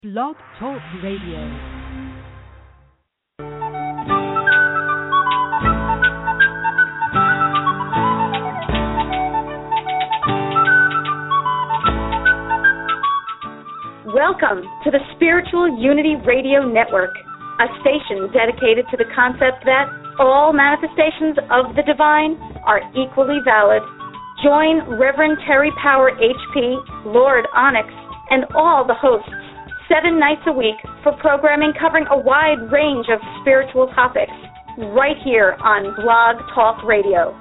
Blog Talk Radio. Welcome to the Spiritual Unity Radio Network, a station dedicated to the concept that all manifestations of the divine are equally valid. Join Reverend Terry Power HP, Lord Onyx, and all the hosts 7 nights a week for programming covering a wide range of spiritual topics right here on Blog Talk Radio.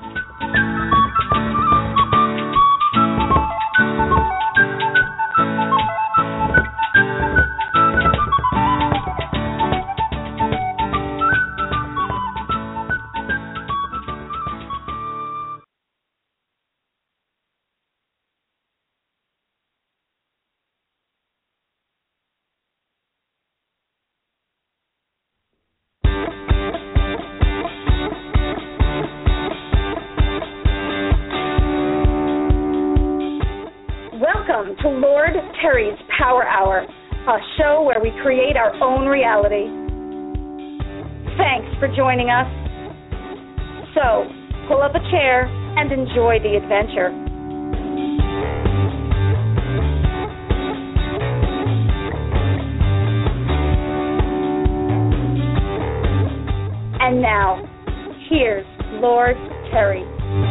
Welcome to Lord Terry's Power Hour, a show where we create our own reality. Thanks for joining us. So, pull up a chair and enjoy the adventure. And now, here's Lord Terry.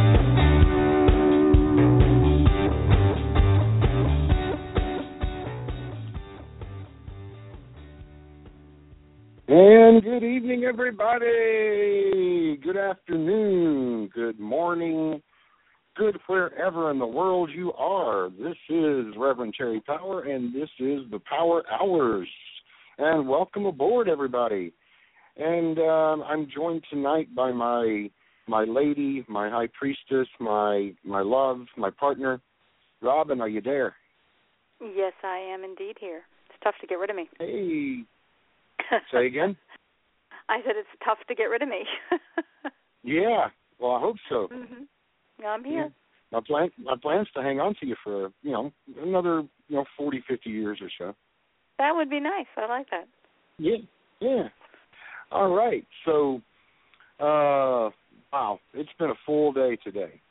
And good evening, everybody. Good afternoon, good morning, good wherever in the world you are. This is Reverend Terry Power, and this is the Power Hours. And welcome aboard, everybody. And I'm joined tonight by my lady, my high priestess, my love, my partner. Robin, are you there? Yes, I am indeed here. It's tough to get rid of me. Hey. Say again? I said it's tough to get rid of me. Yeah, well, I hope so. Mm-hmm. I'm here. Yeah. My plan's to hang on to you for, another, 40, 50 years or so. That would be nice. I like that. Yeah. All right. So, wow, it's been a full day today.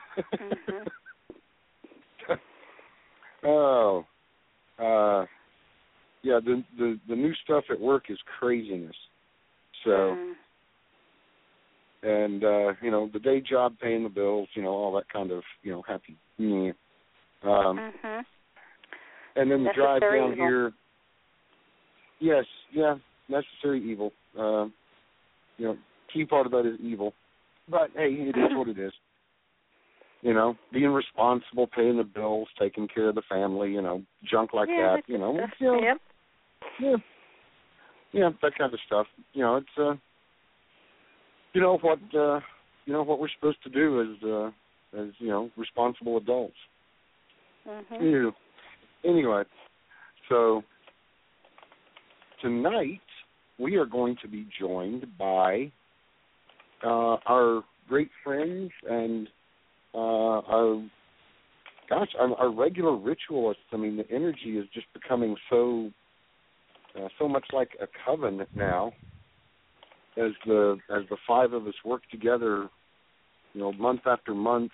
Mm-hmm. Yeah, the new stuff at work is craziness. So, and, the day job paying the bills, all that kind of, happy. And then the drive down evil. here. Yes, yeah, necessary evil. Key part of that is evil. But, hey, it is what it is. Being responsible, paying the bills, taking care of the family, junk like that, Yep. Yeah, that kind of stuff. It's what we're supposed to do as responsible adults. Mm-hmm. Anyway, so tonight we are going to be joined by our great friends and our regular ritualists. I mean, the energy is just becoming so much like a covenant now, as the 5 of us work together, month after month,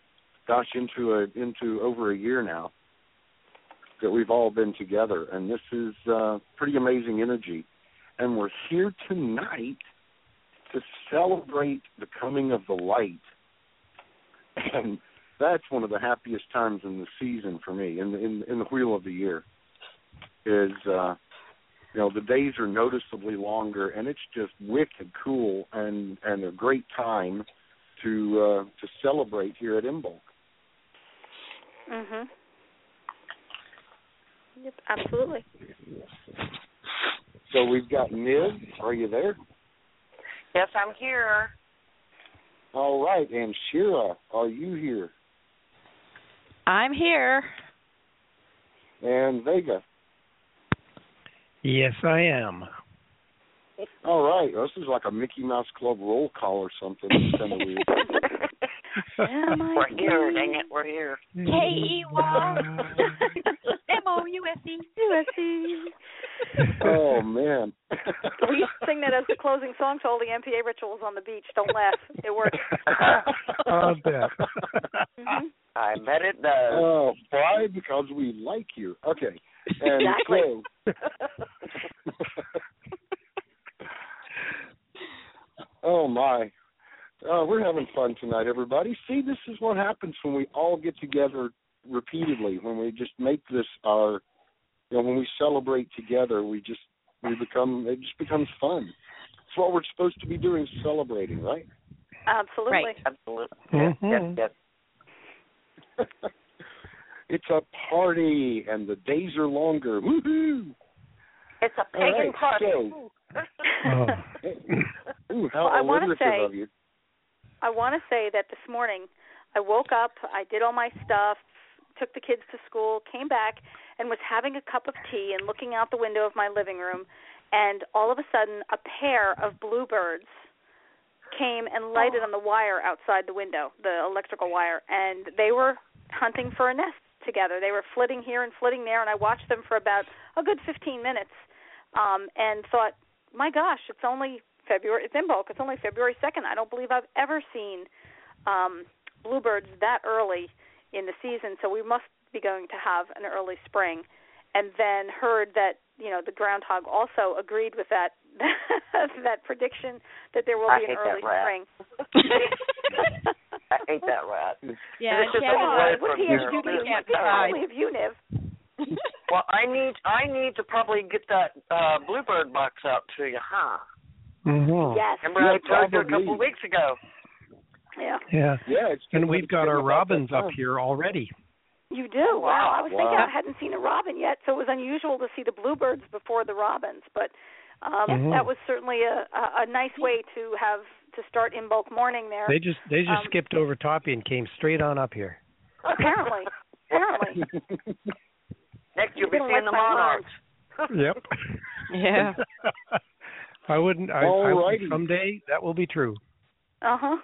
into over a year now that we've all been together, and this is pretty amazing energy. And we're here tonight to celebrate the coming of the light, and that's one of the happiest times in the season for me, in the wheel of the year, is the days are noticeably longer, and it's just wicked cool and a great time to celebrate here at Imbolc. Mhm. Yep, absolutely. So we've got Niv. Are you there? Yes, I'm here. All right, and Shira, are you here? I'm here. And Vega. Yes, I am. All right. This is like a Mickey Mouse Club roll call or something. It's kind of weird. We're here. Dang it, we're here. Hey, Ewok. Come on, USC. USC. Oh, man. We used to sing that as the closing song to all the MPA rituals on the beach. Don't laugh. It works. I'll bet. Mm-hmm. I bet it does. Oh, why? Because we like you. Okay. And Exactly. so, oh, my. We're having fun tonight, everybody. See, this is what happens when we all get together repeatedly, when we just make this our, when we celebrate together, it just becomes fun. It's what we're supposed to be doing, celebrating, right? Absolutely. Right. Absolutely. Mm-hmm. Yes. It's a party, and the days are longer. Woohoo! It's a pagan party. So, ooh, how Well, I wanna alliterative say- of you. I want to say that this morning I woke up, I did all my stuff, took the kids to school, came back, and was having a cup of tea and looking out the window of my living room, and all of a sudden a pair of bluebirds came and lighted on the wire outside the window, the electrical wire, and they were hunting for a nest together. They were flitting here and flitting there, and I watched them for about a good 15 minutes and thought, my gosh, it's only February. It's Imbolc. It's only February 2nd. I don't believe I've ever seen bluebirds that early in the season, so we must be going to have an early spring. And then heard that, the groundhog also agreed with that that prediction that there will be an early spring. I hate that rat. Yeah, It's just Kevin, away What from he here. has to do can't with decide. only of you, Niv. Well, I need to probably get that bluebird box out to you, huh? Mm-hmm. Yes. Remember I told you a probably. couple of weeks ago. Yeah. Yeah. Yeah, And we've got our robins up here already. You do? Wow. I was thinking Wow. I hadn't seen a robin yet, so it was unusual to see the bluebirds before the robins. But that was certainly a nice way to start Imbolc morning there. They just skipped over Toppy and came straight on up here. Apparently. Next you'll be They don't seeing like the my monarchs. Yep. Yeah. I wouldn't. Alrighty. Someday that will be true. Uh-huh.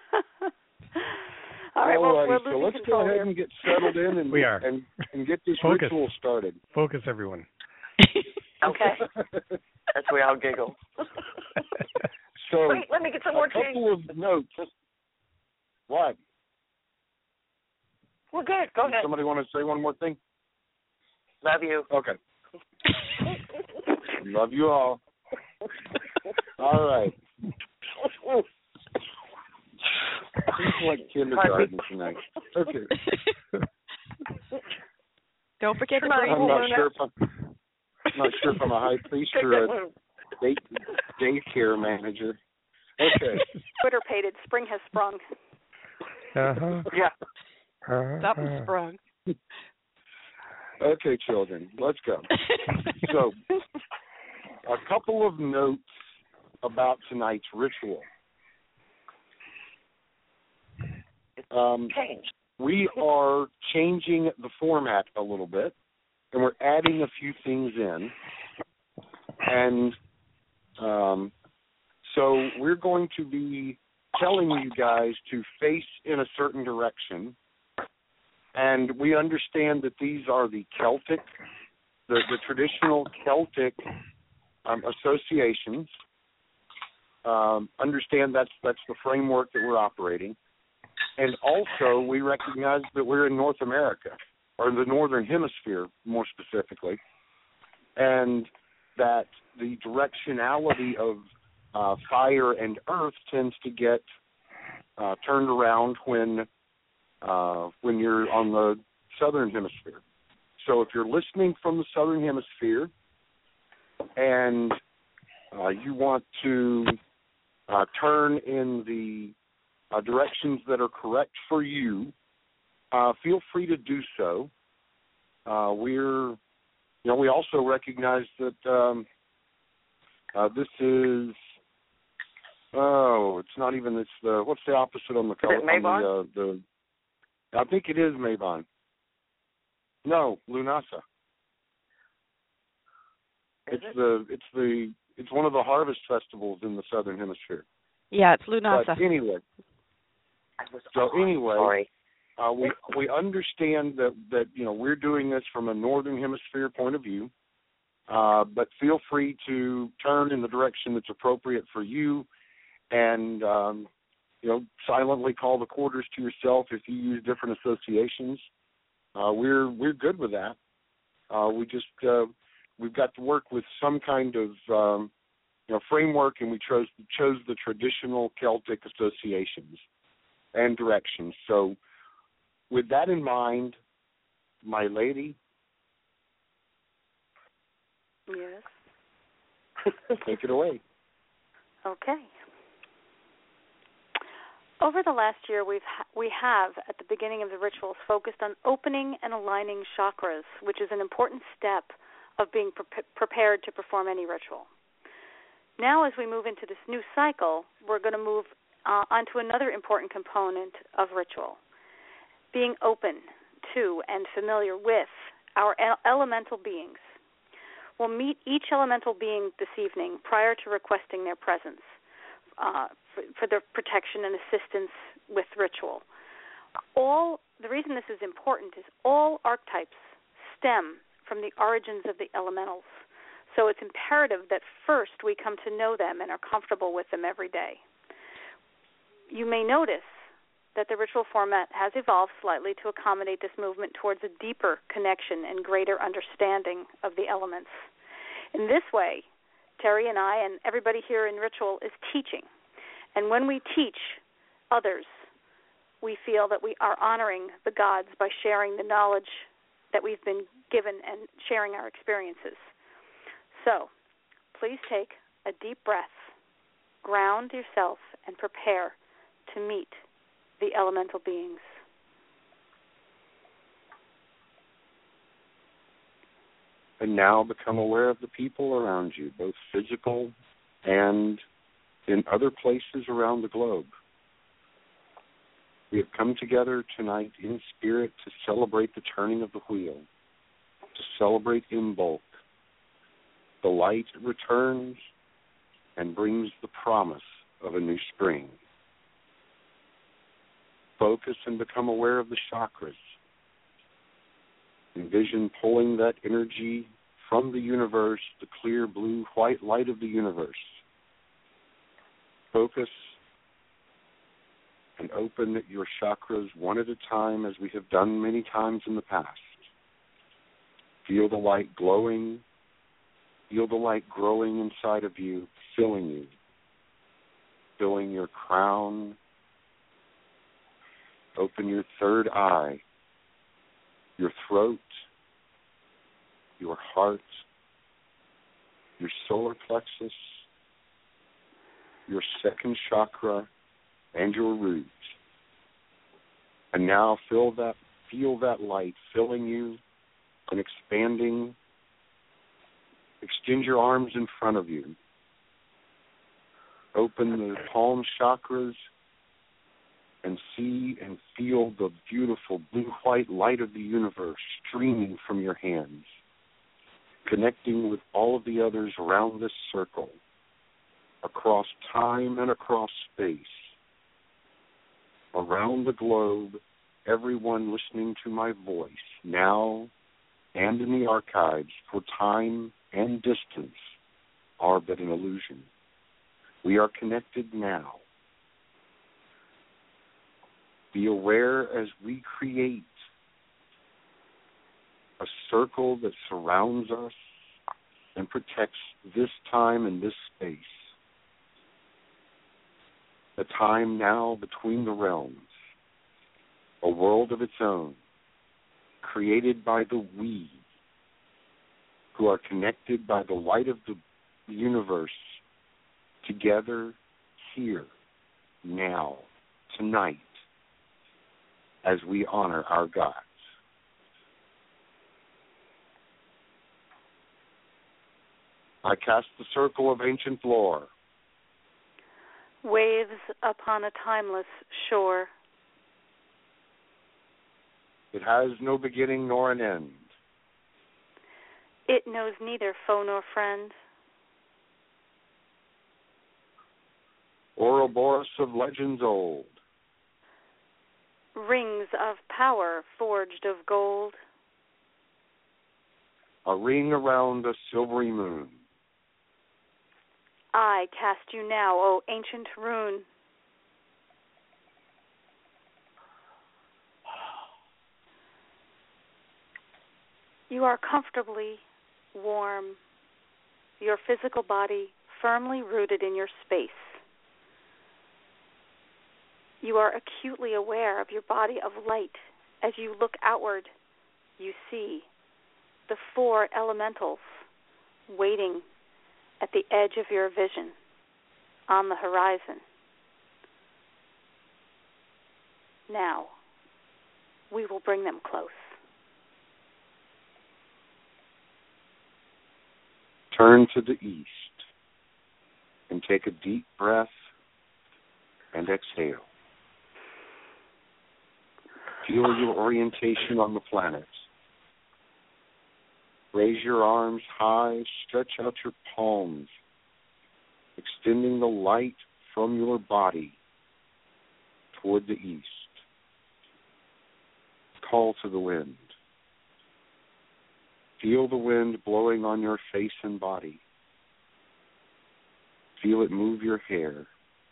All right, well, we're so losing let's control go ahead here. and get settled in and We are. and get this Focus. ritual started. Focus, everyone. Okay. That's where I'll giggle. So Wait, let me get some more a tea. couple of notes. What? We're good. Go ahead. Somebody want to say one more thing? Love you. Okay. Love you all. All right. Seems like kindergarten tonight. Okay. Don't forget to Tonight, bring I'm not sure if I'm a high priest or a daycare manager. Okay. Twitter-pated. Spring has sprung. Uh-huh. Yeah. something sprung. Okay, children, let's go. So, a couple of notes about tonight's ritual. Change. We are changing the format a little bit, and we're adding a few things in. And so we're going to be telling you guys to face in a certain direction. And we understand that these are the Celtic, the traditional Celtic associations. Understand that's the framework that we're operating. And also, we recognize that we're in North America, or the Northern Hemisphere, more specifically, and that the directionality of fire and earth tends to get turned around when you're on the Southern Hemisphere. So if you're listening from the Southern Hemisphere and you want to turn in the directions that are correct for you, feel free to do so. We also recognize that this is it's not even what's the opposite on the color? Is it Mabon? I think it is Mabon. No, Lunasa. It's one of the harvest festivals in the Southern Hemisphere. Yeah, it's Lunasa. But anyway. Sorry. We understand that we're doing this from a northern hemisphere point of view, but feel free to turn in the direction that's appropriate for you, and silently call the quarters to yourself if you use different associations. We're good with that. We've got to work with some kind of framework, and we chose the traditional Celtic associations and directions. So, with that in mind, my lady. Yes. Take it away. Okay. Over the last year, we have, at the beginning of the rituals, focused on opening and aligning chakras, which is an important step of being prepared to perform any ritual. Now, as we move into this new cycle, we're going to move onto another important component of ritual, being open to and familiar with our elemental beings. We'll meet each elemental being this evening prior to requesting their presence for their protection and assistance with ritual. The reason this is important is all archetypes stem from the origins of the elementals. So it's imperative that first we come to know them and are comfortable with them every day. You may notice that the ritual format has evolved slightly to accommodate this movement towards a deeper connection and greater understanding of the elements. In this way, Terry and I and everybody here in ritual is teaching. And when we teach others, we feel that we are honoring the gods by sharing the knowledge that we've been given and sharing our experiences. So, please take a deep breath, ground yourself, and prepare to meet the elemental beings. And now become aware of the people around you, both physical and in other places around the globe. We have come together tonight in spirit to celebrate the turning of the wheel, to celebrate Imbolc. The light returns and brings the promise of a new spring. Focus and become aware of the chakras. Envision pulling that energy from the universe, the clear blue-white light of the universe. Focus and open your chakras one at a time, as we have done many times in the past. Feel the light glowing. Feel the light growing inside of you, filling your crown. Open your third eye, your throat, your heart, your solar plexus, your second chakra, and your root. And now feel that light filling you and expanding. Extend your arms in front of you. Open the palm chakras and see and feel the beautiful blue-white light of the universe streaming from your hands, connecting with all of the others around this circle, across time and across space, around the globe, everyone listening to my voice now and in the archives, for time and distance are but an illusion. We are connected now. Be aware as we create a circle that surrounds us and protects this time and this space. The time now between the realms, a world of its own, created by the we, who are connected by the light of the universe, together here, now, tonight, as we honor our gods. I cast the circle of ancient lore. Waves upon a timeless shore. It has no beginning nor an end. It knows neither foe nor friend. Ouroboros of legends old. Rings of power forged of gold. A ring around a silvery moon. I cast you now, O ancient rune. You are comfortably warm, your physical body firmly rooted in your space. You are acutely aware of your body of light. As you look outward, you see the 4 elementals waiting at the edge of your vision on the horizon. Now, we will bring them close. Turn to the east and take a deep breath and exhale. Feel your orientation on the planet. Raise your arms high, stretch out your palms, extending the light from your body toward the east. Call to the wind. Feel the wind blowing on your face and body. Feel it move your hair.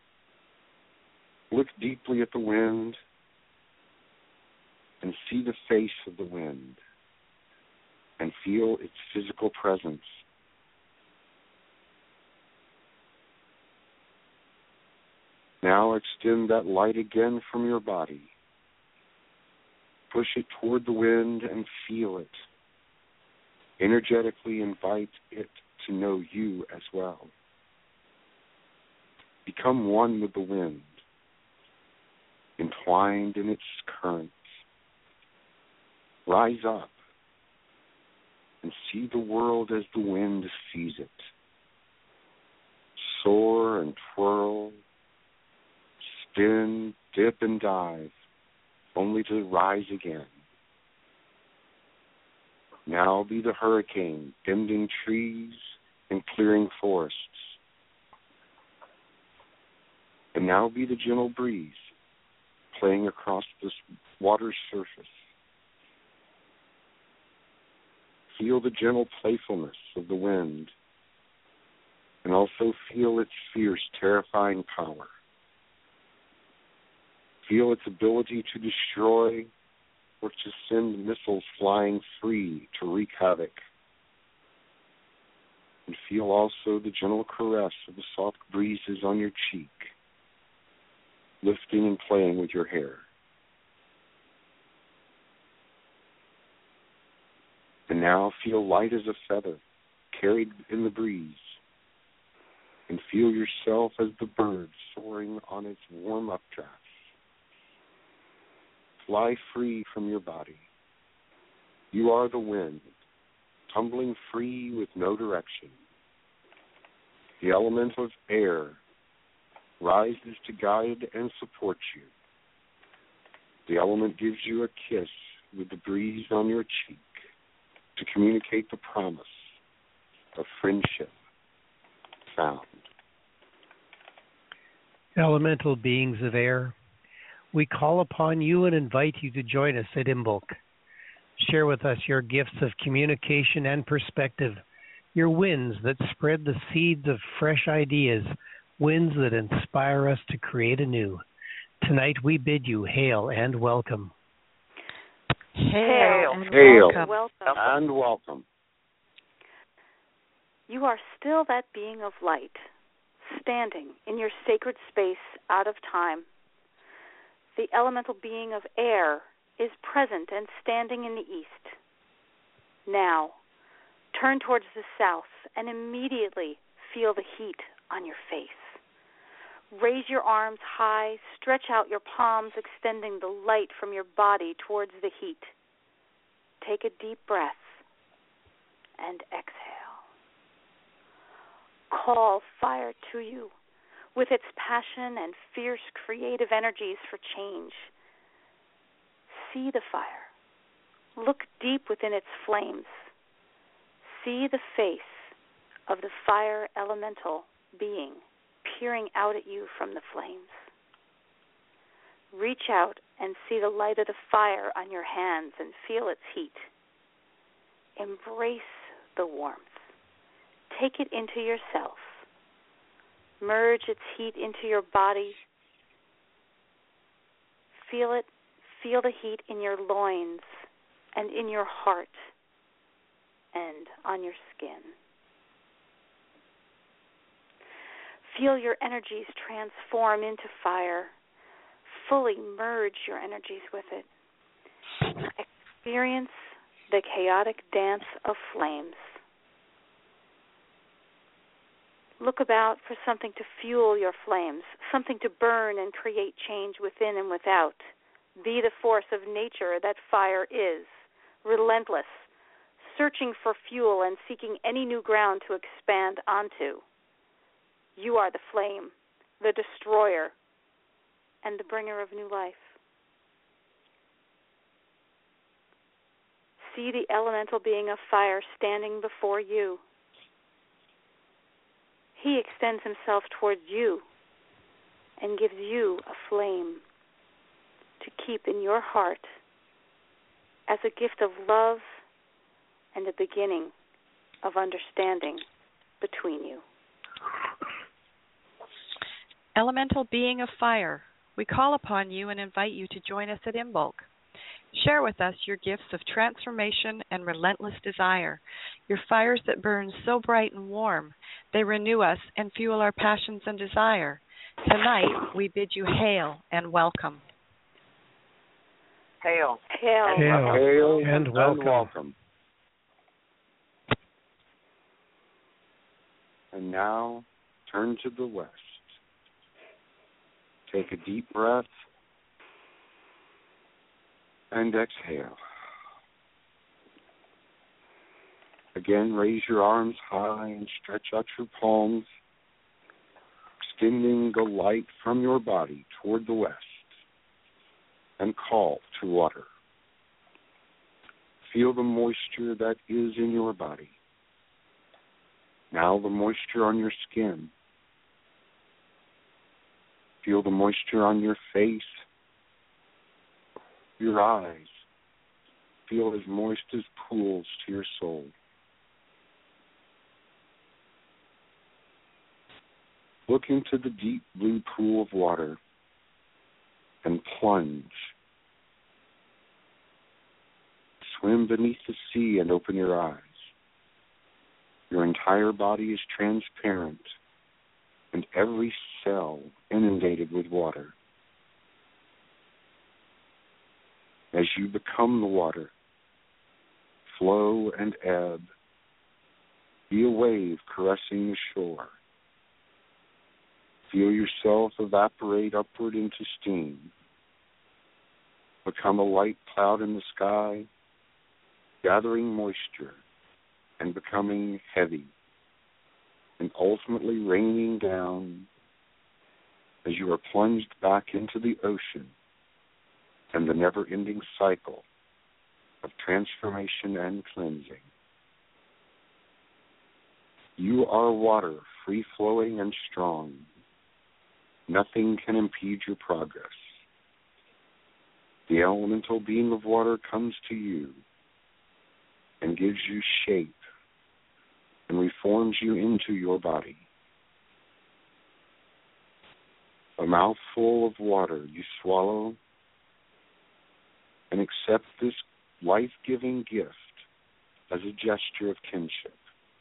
Look deeply at the wind and see the face of the wind and feel its physical presence. Now extend that light again from your body. Push it toward the wind and feel it. Energetically invite it to know you as well. Become one with the wind, entwined in its currents. Rise up and see the world as the wind sees it. Soar and twirl, spin, dip and dive, only to rise again. Now be the hurricane, bending trees and clearing forests. And now be the gentle breeze, playing across this water's surface. Feel the gentle playfulness of the wind, and also feel its fierce, terrifying power. Feel its ability to destroy or to send missiles flying free to wreak havoc. And feel also the gentle caress of the soft breezes on your cheek, lifting and playing with your hair. And now feel light as a feather, carried in the breeze, and feel yourself as the bird soaring on its warm updraft. Fly free from your body. You are the wind, tumbling free with no direction. The element of air rises to guide and support you. The element gives you a kiss with the breeze on your cheek to communicate the promise of friendship found. Elemental beings of air, we call upon you and invite you to join us at Imbolc. Share with us your gifts of communication and perspective, your winds that spread the seeds of fresh ideas, winds that inspire us to create anew. Tonight we bid you hail and welcome. Hail. Hail. Welcome. And welcome. You are still that being of light, standing in your sacred space out of time. The elemental being of air is present and standing in the east. Now, turn towards the south and immediately feel the heat on your face. Raise your arms high, stretch out your palms, extending the light from your body towards the heat. Take a deep breath and exhale. Call fire to you with its passion and fierce creative energies for change. See the fire. Look deep within its flames. See the face of the fire elemental being peering out at you from the flames. Reach out and see the light of the fire on your hands and feel its heat. Embrace the warmth. Take it into yourself. Merge its heat into your body. Feel it. Feel the heat in your loins and in your heart and on your skin. Feel your energies transform into fire. Fully merge your energies with it. Experience the chaotic dance of flames. Look about for something to fuel your flames, something to burn and create change within and without. Be the force of nature that fire is, relentless, searching for fuel and seeking any new ground to expand onto. You are the flame, the destroyer, and the bringer of new life. See the elemental being of fire standing before you. He extends himself towards you and gives you a flame to keep in your heart as a gift of love and a beginning of understanding between you. Elemental being of fire, we call upon you and invite you to join us at Imbolc. Share with us your gifts of transformation and relentless desire, your fires that burn so bright and warm, they renew us and fuel our passions and desire. Tonight, we bid you hail and welcome. Hail. Hail. Hail, Hail and welcome. And now, turn to the west. Take a deep breath and exhale. Again, raise your arms high and stretch out your palms, extending the light from your body toward the west, and call to water. Feel the moisture that is in your body. Now the moisture on your skin. Feel the moisture on your face, your eyes. Feel as moist as pools to your soul. Look into the deep blue pool of water and plunge. Swim beneath the sea and open your eyes. Your entire body is transparent and every cell inundated with water. As you become the water, flow and ebb, be a wave caressing the shore. Feel yourself evaporate upward into steam. Become a light cloud in the sky, gathering moisture and becoming heavy, and ultimately raining down as you are plunged back into the ocean and the never-ending cycle of transformation and cleansing. You are water, free-flowing and strong. Nothing can impede your progress. The elemental being of water comes to you and gives you shape and reforms you into your body. A mouthful of water you swallow and accept this life-giving gift as a gesture of kinship.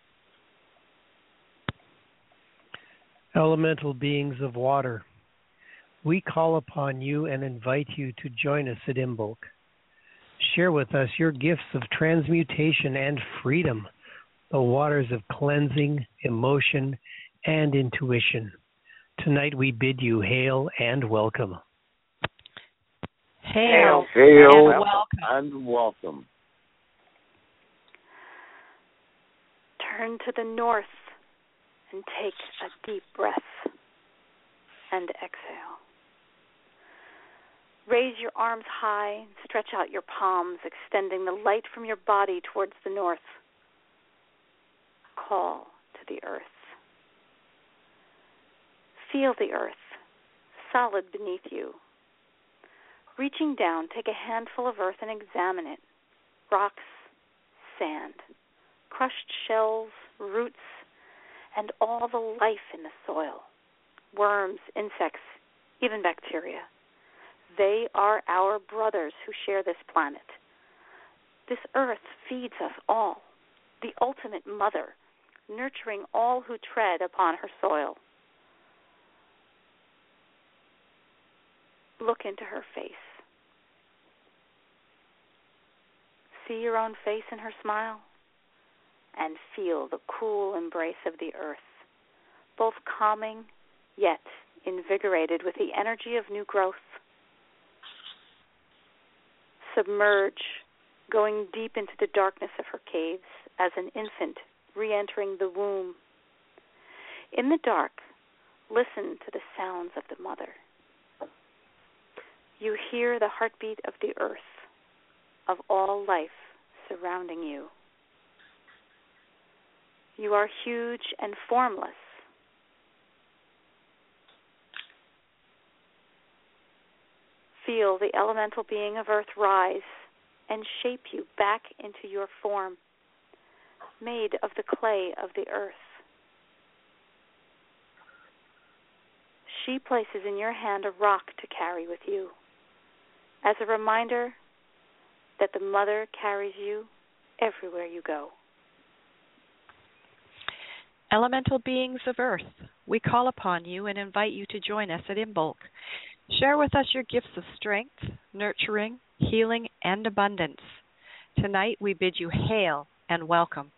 Elemental beings of water, we call upon you and invite you to join us at Imbolc. Share with us your gifts of transmutation and freedom, the waters of cleansing, emotion, and intuition. Tonight we bid you hail and welcome. Hail, Hail and welcome. and welcome. Turn to the north and take a deep breath and exhale. Raise your arms high and stretch out your palms, extending the light from your body towards the north. Call to the earth. Feel the earth, solid beneath you. Reaching down, take a handful of earth and examine it. Rocks, sand, crushed shells, roots, and all the life in the soil. Worms, insects, even bacteria. They are our brothers who share this planet. This earth feeds us all, the ultimate mother, nurturing all who tread upon her soil. Look into her face. See your own face in her smile, and feel the cool embrace of the earth, both calming yet invigorated with the energy of new growth. Submerge, going deep into the darkness of her caves as an infant re-entering the womb. In the dark, listen to the sounds of the mother. You hear the heartbeat of the earth, of all life surrounding you. You are huge and formless. Feel the elemental being of earth rise and shape you back into your form, made of the clay of the earth. She places in your hand a rock to carry with you, as a reminder that the mother carries you everywhere you go. Elemental beings of earth, we call upon you and invite you to join us at Imbolc. Share with us your gifts of strength, nurturing, healing, and abundance. Tonight we bid you hail and welcome.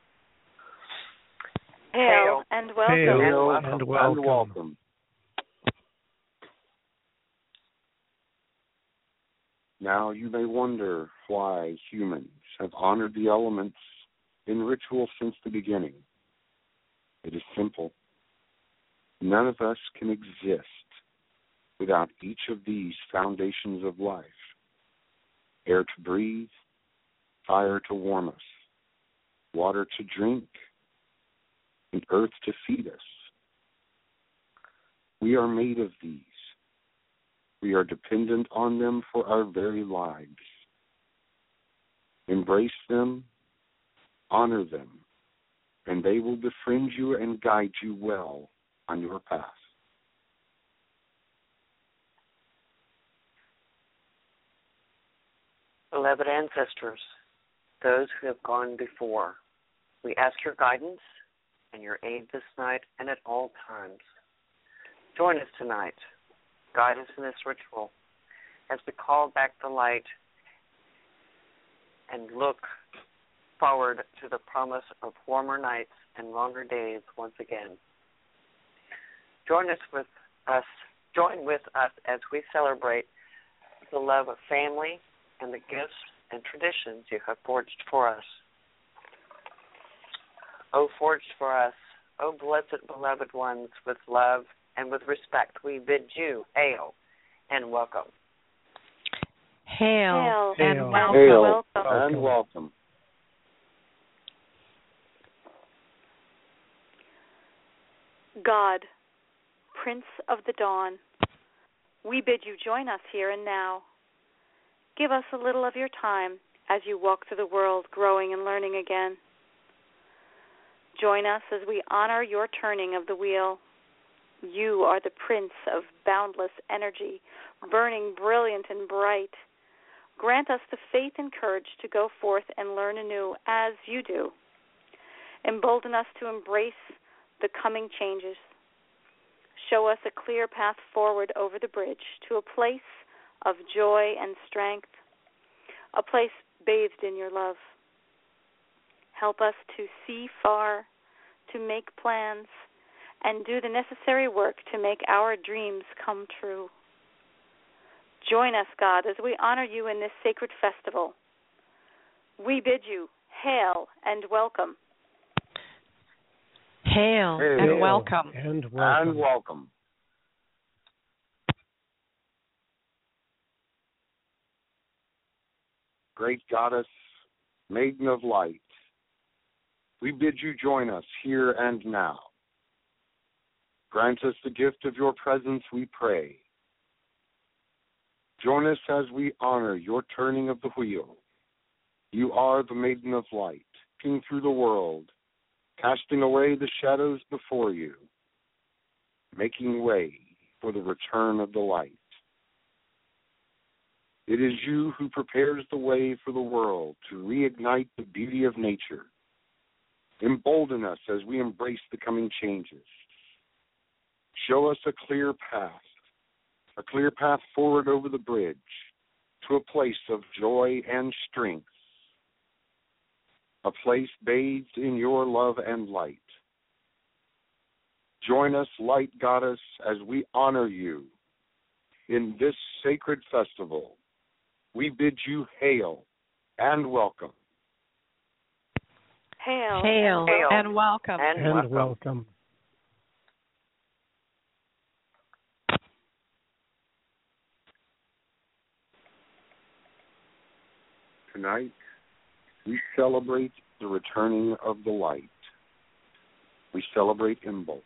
Hail and welcome. Hail and welcome. And welcome. Now you may wonder why humans have honored the elements in ritual since the beginning. It is simple. None of us can exist without each of these foundations of life. Air to breathe, fire to warm us, water to drink, and earth to feed us. We are made of these. We are dependent on them for our very lives. Embrace them, honor them, and they will befriend you and guide you well on your path. Beloved ancestors, those who have gone before, we ask your guidance and your aid this night and at all times. Join us tonight. Guide us in this ritual as we call back the light and look forward to the promise of warmer nights and longer days once again. Join with us as we celebrate the love of family and the gifts and traditions you have forged for us. O forged for us, O blessed beloved ones, with love and with respect, we bid you hail and welcome. Hail, and welcome. Hail and welcome. God, Prince of the Dawn, we bid you join us here and now. Give us a little of your time as you walk through the world, growing and learning again. Join us as we honor your turning of the wheel. You are the Prince of boundless energy, burning brilliant and bright. Grant us the faith and courage to go forth and learn anew as you do. Embolden us to embrace the coming changes. Show us a clear path forward over the bridge to a place of joy and strength, a place bathed in your love. Help us to see far, to make plans, and do the necessary work to make our dreams come true. Join us, God, as we honor you in this sacred festival. We bid you hail and welcome. Hail, and welcome. And welcome. And welcome. Great Goddess, Maiden of Light, we bid you join us here and now. Grant us the gift of your presence, we pray. Join us as we honor your turning of the wheel. You are the maiden of light, peering through the world, casting away the shadows before you, making way for the return of the light. It is you who prepares the way for the world to reignite the beauty of nature. Embolden us as we embrace the coming changes. Show us a clear path forward over the bridge to a place of joy and strength, a place bathed in your love and light. Join us, light goddess, as we honor you in this sacred festival. We bid you hail and welcome. Hail, Hail and welcome. And welcome. Tonight, we celebrate the returning of the light. We celebrate Imbolc.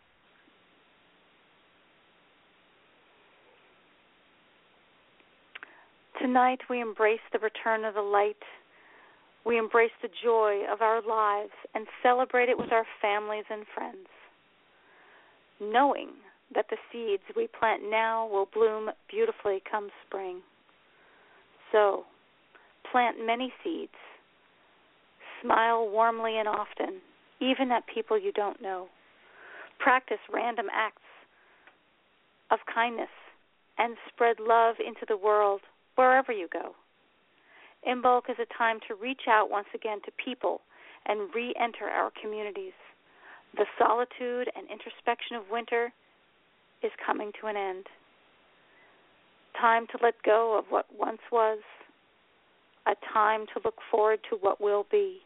Tonight we embrace the return of the light. We embrace the joy of our lives and celebrate it with our families and friends, knowing that the seeds we plant now will bloom beautifully come spring. So, plant many seeds. Smile warmly and often, even at people you don't know. Practice random acts of kindness and spread love into the world wherever you go. Imbolc is a time to reach out once again to people and re-enter our communities. The solitude and introspection of winter is coming to an end. Time to let go of what once was, a time to look forward to what will be.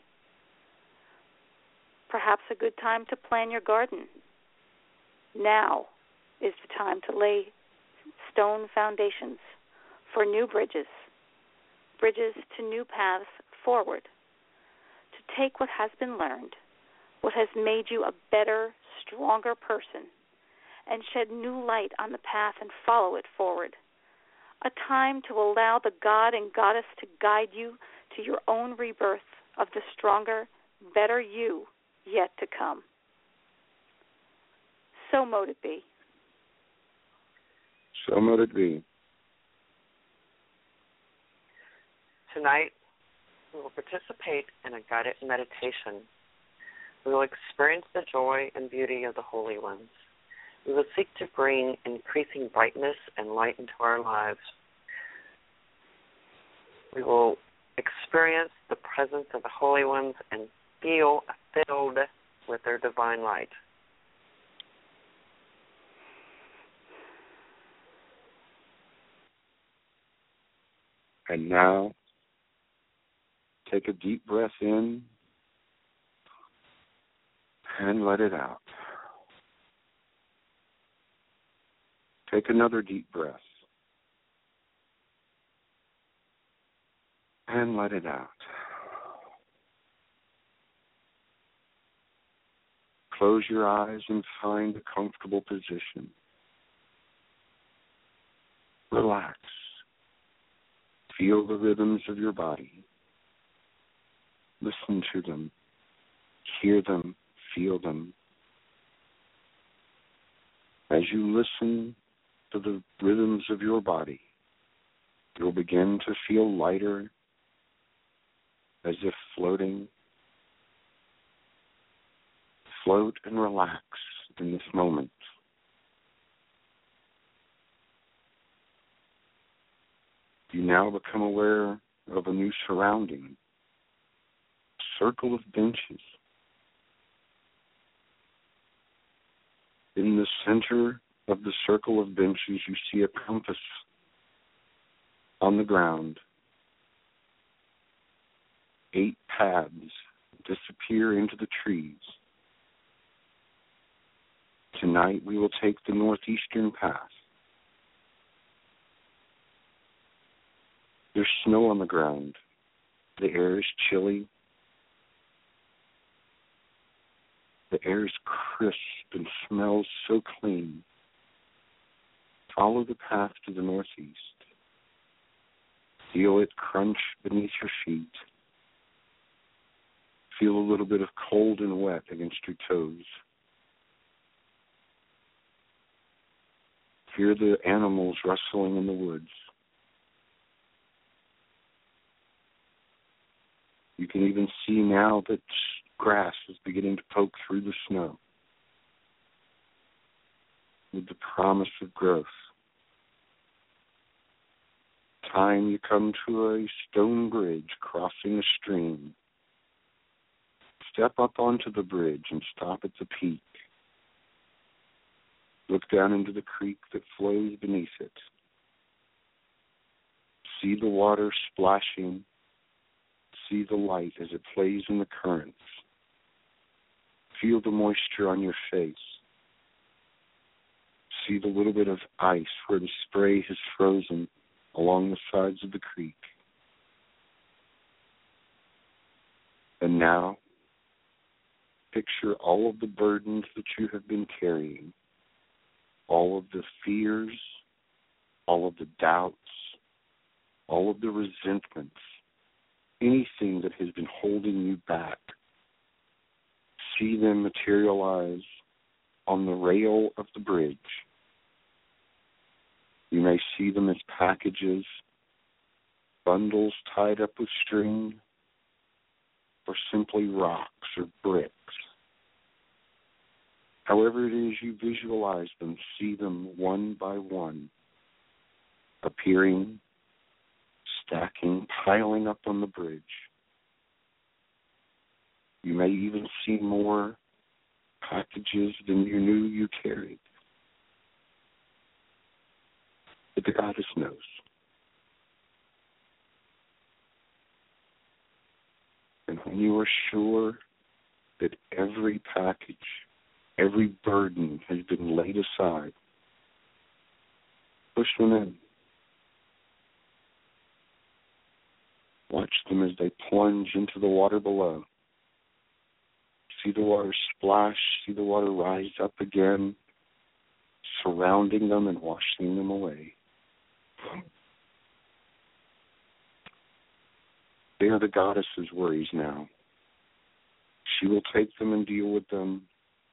Perhaps a good time to plan your garden. Now is the time to lay stone foundations for new bridges to new paths forward, to take what has been learned, what has made you a better, stronger person, and shed new light on the path and follow it forward. A time to allow the God and Goddess to guide you to your own rebirth of the stronger, better you yet to come. So mote it be. So mote it be. Tonight, we will participate in a guided meditation. We will experience the joy and beauty of the Holy Ones. We will seek to bring increasing brightness and light into our lives. We will experience the presence of the Holy Ones and feel filled with their divine light. And now, take a deep breath in and let it out. Take another deep breath and let it out. Close your eyes and find a comfortable position. Relax. Feel the rhythms of your body. Listen to them. Hear them. Feel them. As you listen to the rhythms of your body, you'll begin to feel lighter, as if floating. Float and relax in this moment. You now become aware of a new surrounding. Circle of benches. In the center of the circle of benches, you see a compass on the ground. 8 paths disappear into the trees. Tonight we will take the northeastern path. There's snow on the ground. The air is chilly. The air is crisp and smells so clean. Follow the path to the northeast. Feel it crunch beneath your feet. Feel a little bit of cold and wet against your toes. Hear the animals rustling in the woods. You can even see now that grass is beginning to poke through the snow with the promise of growth. Time you come to a stone bridge crossing a stream. Step up onto the bridge and stop at the peak. Look down into the creek that flows beneath it. See the water splashing. See the light as it plays in the currents. Feel the moisture on your face. See the little bit of ice where the spray has frozen along the sides of the creek. And now, picture all of the burdens that you have been carrying, all of the fears, all of the doubts, all of the resentments, anything that has been holding you back. See them materialize on the rail of the bridge. You may see them as packages, bundles tied up with string, or simply rocks or bricks. However it is you visualize them, see them one by one, appearing, stacking, piling up on the bridge. You may even see more packages than you knew you carried. But the goddess knows. And when you are sure that every package, every burden has been laid aside, push them in. Watch them as they plunge into the water below. See the water splash, see the water rise up again, surrounding them and washing them away. They are the goddess's worries now. She will take them and deal with them.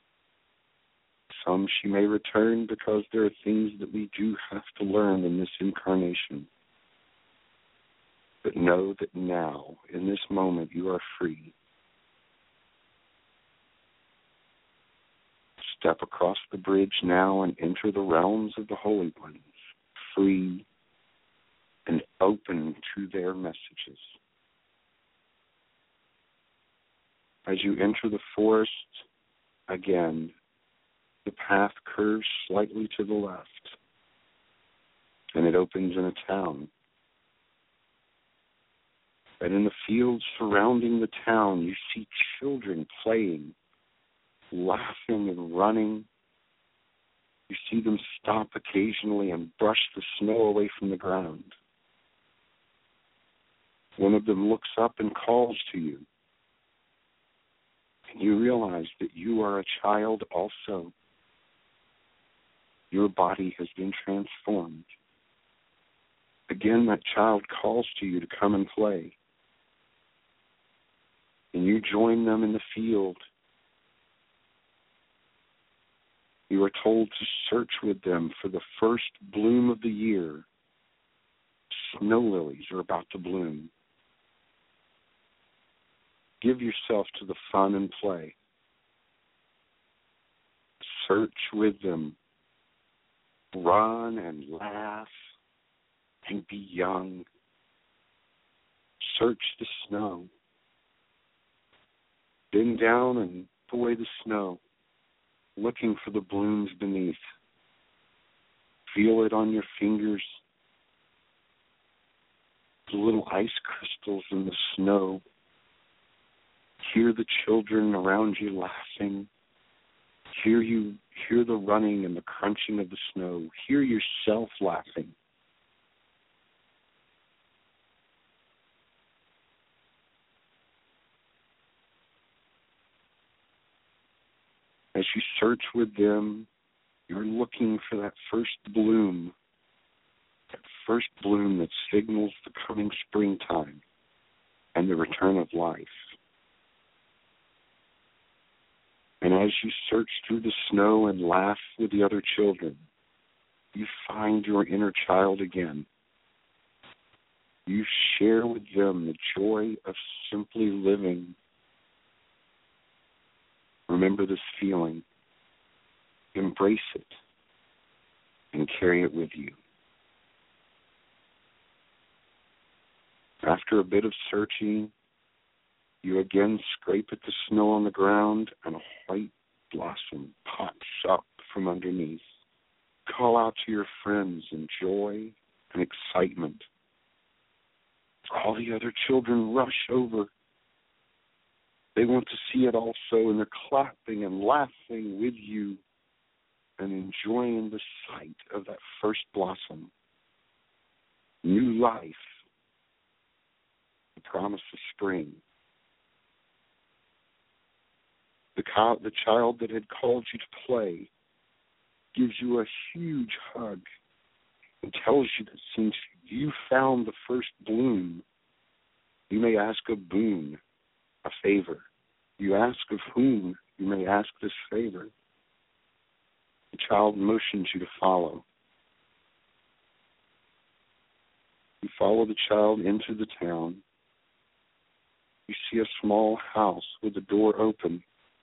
Some she may return because there are things that we do have to learn in this incarnation. But know that now, in this moment, you are free. Step across the bridge now and enter the realms of the Holy Ones, free and open to their messages. As you enter the forest, again, the path curves slightly to the left, and it opens in a town. And in the fields surrounding the town, you see children playing, laughing and running. You see them stop occasionally and brush the snow away from the ground. One of them looks up and calls to you. And you realize that you are a child also. Your body has been transformed. Again, that child calls to you to come and play. And you join them in the field. You are told to search with them for the first bloom of the year. Snow lilies are about to bloom. Give yourself to the fun and play. Search with them. Run and laugh and be young. Search the snow. Bend down and pull away the snow, looking for the blooms beneath. Feel it on your fingers. The little ice crystals in the snow. Hear the children around you laughing. Hear the running and the crunching of the snow. Hear yourself laughing. As you search with them, you're looking for that first bloom, that first bloom that signals the coming springtime and the return of life. And as you search through the snow and laugh with the other children, you find your inner child again. You share with them the joy of simply living. Remember this feeling. Embrace it and carry it with you. After a bit of searching, you again scrape at the snow on the ground, and a white blossom pops up from underneath. Call out to your friends in joy and excitement. All the other children rush over. They want to see it also, and they're clapping and laughing with you and enjoying the sight of that first blossom. New life. The promise of spring. The child that had called you to play gives you a huge hug and tells you that since you found the first bloom, you may ask a boon, a favor. You ask of whom you may ask this favor. The child motions you to follow. You follow the child into the town. You see a small house with the door open.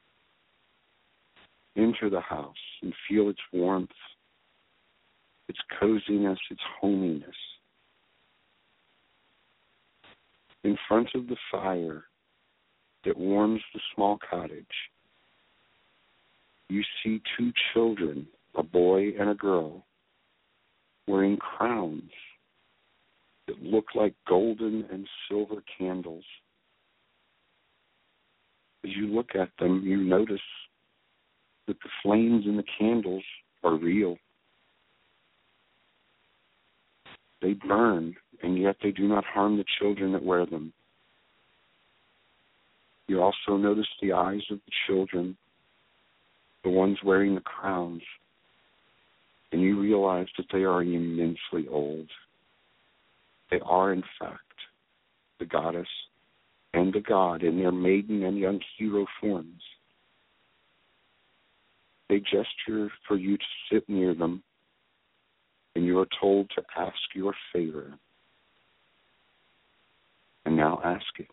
Enter the house and feel its warmth, its coziness, its hominess. In front of the fire that warms the small cottage, you see two children, a boy and a girl, wearing crowns that look like golden and silver candles. As you look at them, you notice that the flames in the candles are real. They burn, and yet they do not harm the children that wear them. You also notice the eyes of the children, the ones wearing the crowns, and you realize that they are immensely old. They are, in fact, the goddess and the god in their maiden and young hero forms. They gesture for you to sit near them, and you are told to ask your favor. And now ask it.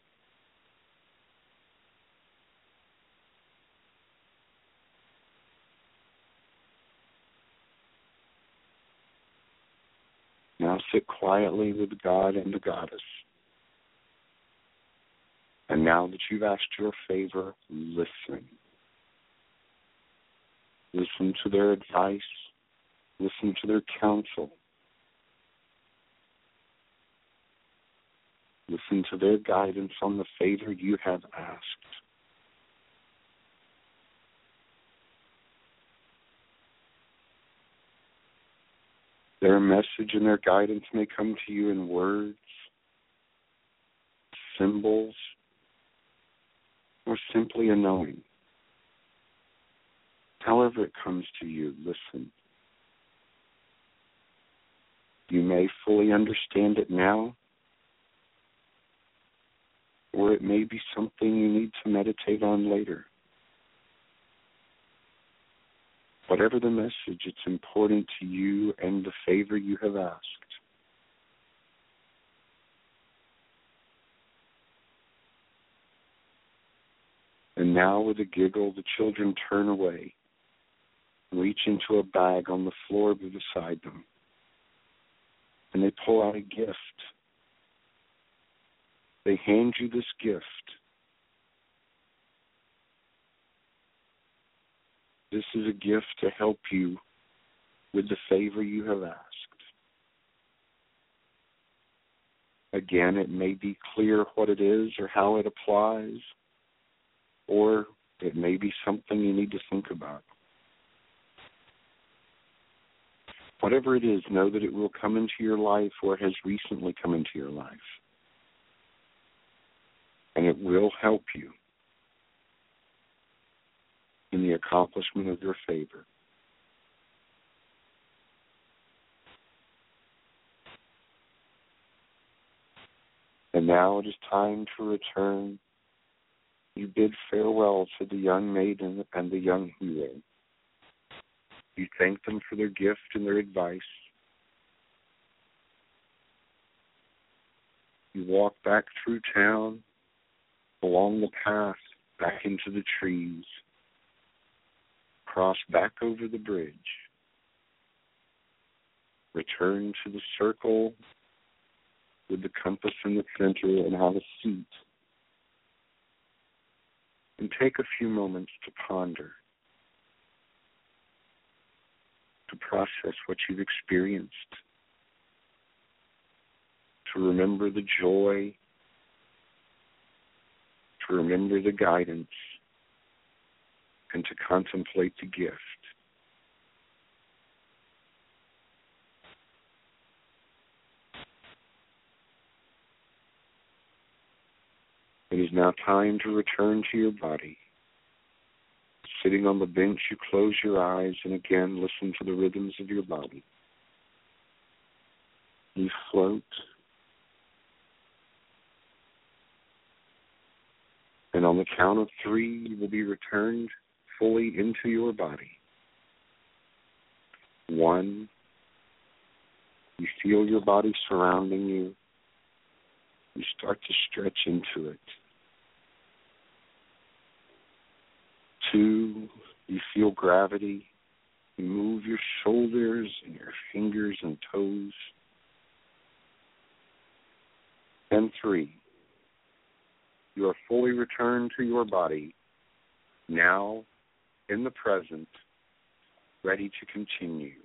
Now sit quietly with God and the goddess. And now that you've asked your favor, listen. Listen to their advice. Listen to their counsel. Listen to their guidance on the favor you have asked. Their message and their guidance may come to you in words, symbols, or simply a knowing. However it comes to you, listen. You may fully understand it now, or it may be something you need to meditate on later. Whatever the message, it's important to you and the favor you have asked. And now, with a giggle, the children turn away, reach into a bag on the floor beside them, and they pull out a gift. They hand you this gift. This is a gift to help you with the favor you have asked. Again, it may be clear what it is or how it applies, or it may be something you need to think about. Whatever it is, know that it will come into your life or has recently come into your life. And it will help you in the accomplishment of your favor. Now it is time to return. You bid farewell to the young maiden and the young hero. You thank them for their gift and their advice. You walk back through town, along the path, back into the trees, cross back over the bridge, return to the circle with the compass in the center and have a seat, and take a few moments to ponder, to process what you've experienced, to remember the joy, to remember the guidance, and to contemplate the gift. It is now time to return to your body. Sitting on the bench, you close your eyes and again listen to the rhythms of your body. You float. And on the count of 3, you will be returned fully into your body. 1, you feel your body surrounding you. You start to stretch into it. 2, you feel gravity. You move your shoulders and your fingers and toes. And 3, you are fully returned to your body, now in the present, ready to continue.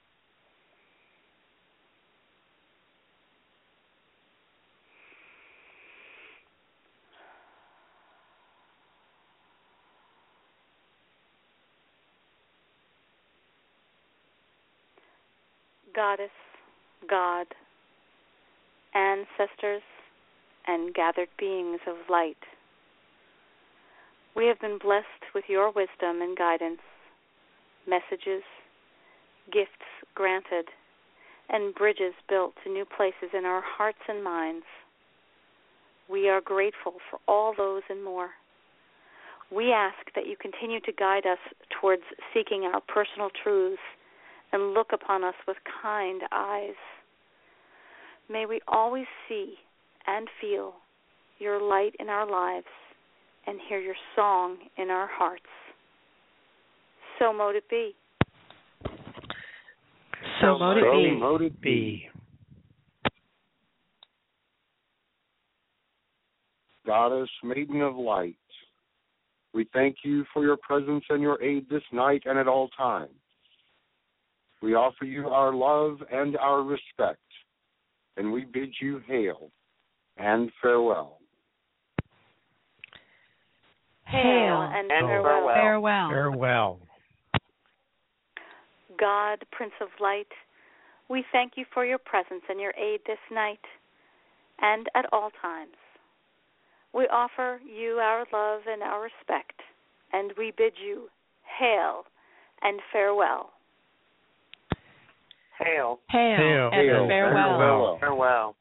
Goddess, God, ancestors, and gathered beings of light, we have been blessed with your wisdom and guidance, messages, gifts granted, and bridges built to new places in our hearts and minds. We are grateful for all those and more. We ask that you continue to guide us towards seeking out personal truths and look upon us with kind eyes. May we always see and feel your light in our lives and hear your song in our hearts. So mote it be. So mote it be. Mote it be. Goddess, Maiden of Light, we thank you for your presence and your aid this night and at all times. We offer you our love and our respect, and we bid you hail and farewell. Hail and farewell. Farewell. Farewell. God, Prince of Light, we thank you for your presence and your aid this night and at all times. We offer you our love and our respect, and we bid you hail and farewell. Hail. Hail and farewell. Farewell.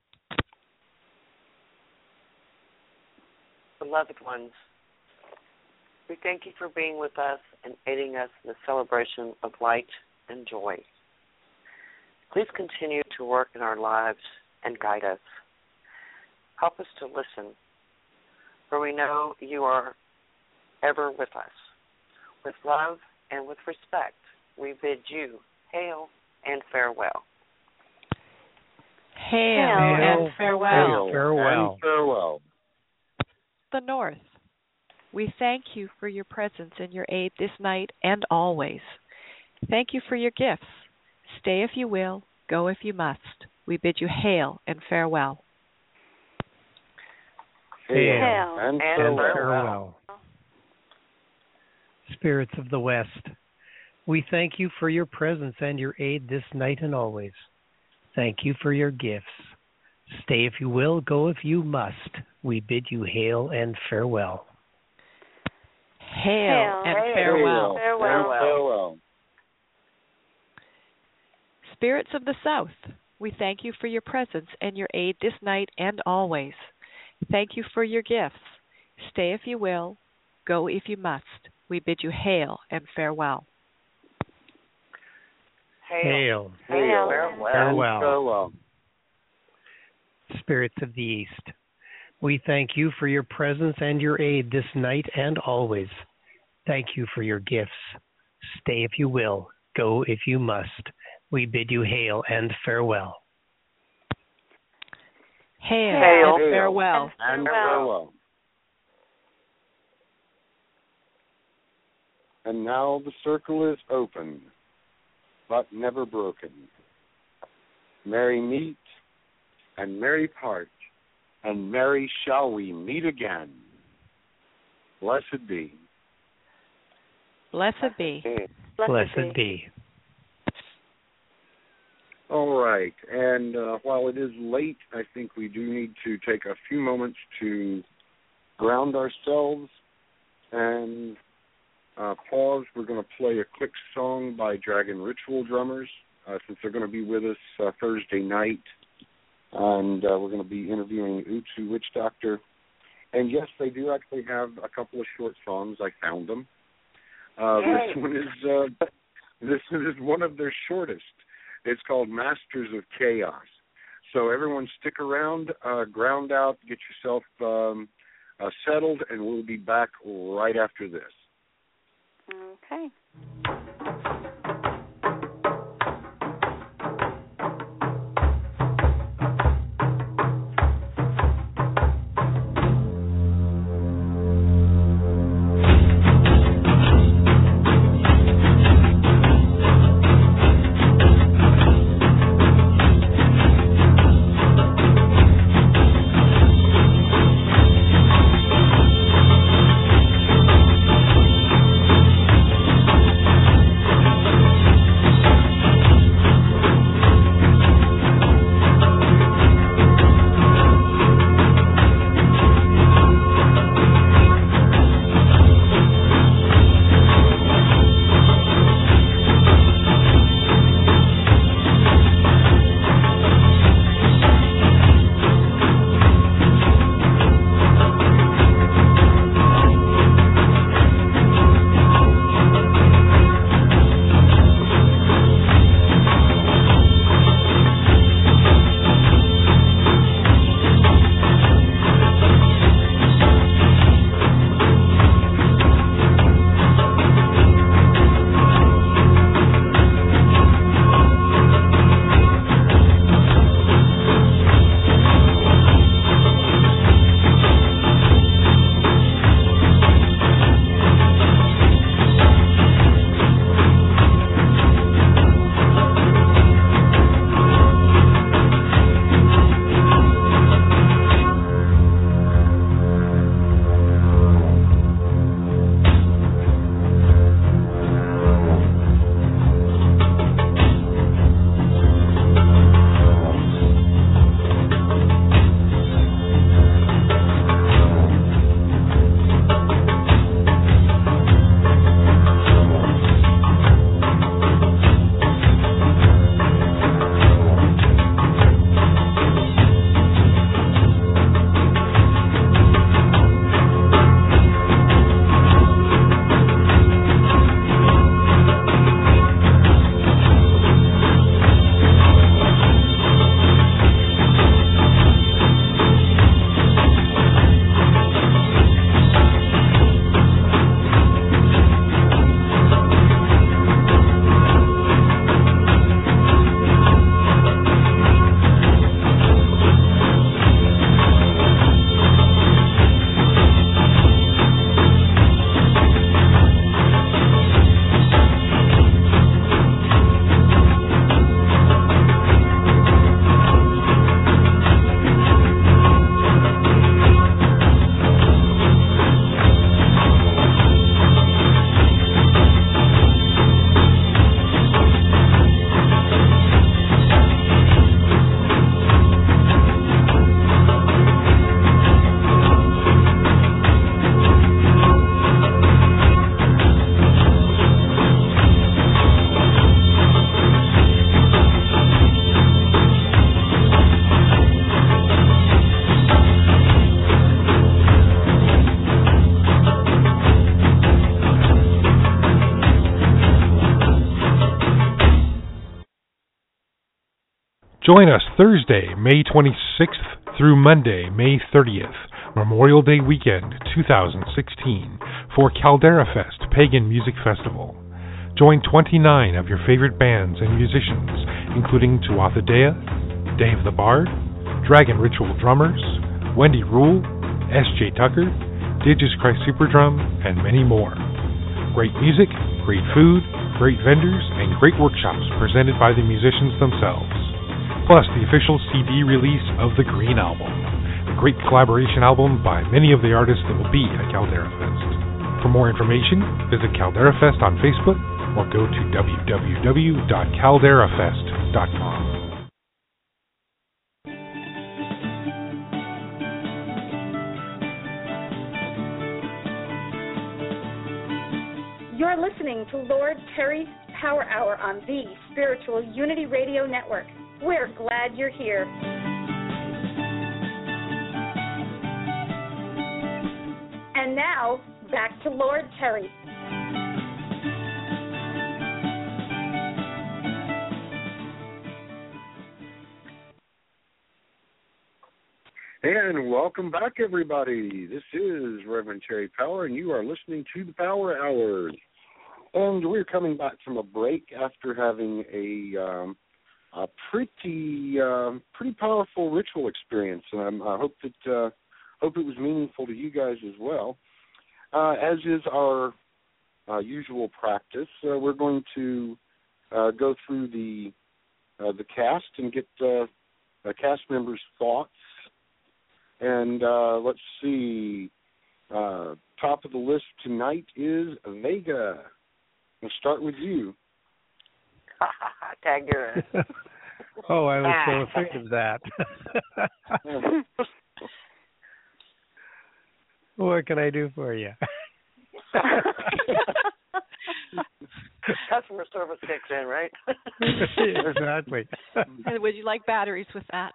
Beloved ones, we thank you for being with us and aiding us in the celebration of light and joy. Please continue to work in our lives and guide us. Help us to listen, for we know you are ever with us. With love and with respect, we bid you hail and farewell. Hail and farewell. Hail and farewell. The North, we thank you for your presence and your aid this night and always. Thank you for your gifts. Stay if you will, go if you must. We bid you hail and farewell. Hail and farewell. Spirits of the West, we thank you for your presence and your aid this night and always. Thank you for your gifts. Stay if you will, go if you must. We bid you hail and farewell. Hail and farewell. Farewell. Spirits of the South, We thank you for your presence and your aid this night and always. Thank you for your gifts. Stay if you will, go if you must. We bid you hail and farewell. Hail. Hail. Farewell. Farewell. Spirits of the East, we thank you for your presence and your aid this night and always. Thank you for your gifts. Stay if you will, go if you must. We bid you hail and farewell. Hail and farewell. And farewell. And now the circle is open, but never broken. Merry meet, and merry part, and merry shall we meet again. Blessed be. Blessed be. Blessed be. All right, and while it is late, I think we do need to take a few moments to ground ourselves and pause. We're going to play a quick song by Dragon Ritual Drummers, since they're going to be with us Thursday night, and we're going to be interviewing Utsu Witch Doctor. And yes, they do actually have a couple of short songs. I found them. This one is one of their shortest. It's called Masters of Chaos. So everyone stick around, ground out, get yourself settled, and we'll be back right after this. Okay. Join us Thursday, May 26th through Monday, May 30th, Memorial Day weekend 2016, for Caldera Fest Pagan Music Festival. Join 29 of your favorite bands and musicians, including Tuatha Dea, Dave the Bard, Dragon Ritual Drummers, Wendy Rule, S.J. Tucker, Digis Christ Superdrum, and many more. Great music, great food, great vendors, and great workshops presented by the musicians themselves. Plus the official CD release of the Green Album, a great collaboration album by many of the artists that will be at Caldera Fest. For more information, visit Caldera Fest on Facebook or go to www.calderafest.com. You're listening to Lord Terry's Power Hour on the Spiritual Unity Radio Network. We're glad you're here. And now, back to Lord Terry. And welcome back, everybody. This is Reverend Terry Power, and you are listening to the Power Hour. And we're coming back from a break after having a pretty powerful ritual experience, and I hope it was meaningful to you guys as well. As is our usual practice, we're going to go through the cast and get cast members' thoughts. And let's see. Top of the list tonight is Vega. We'll start with you. Tag you're in. Oh, I was so afraid of that. What can I do for you? Customer service kicks in, right? Exactly. Would you like batteries with that?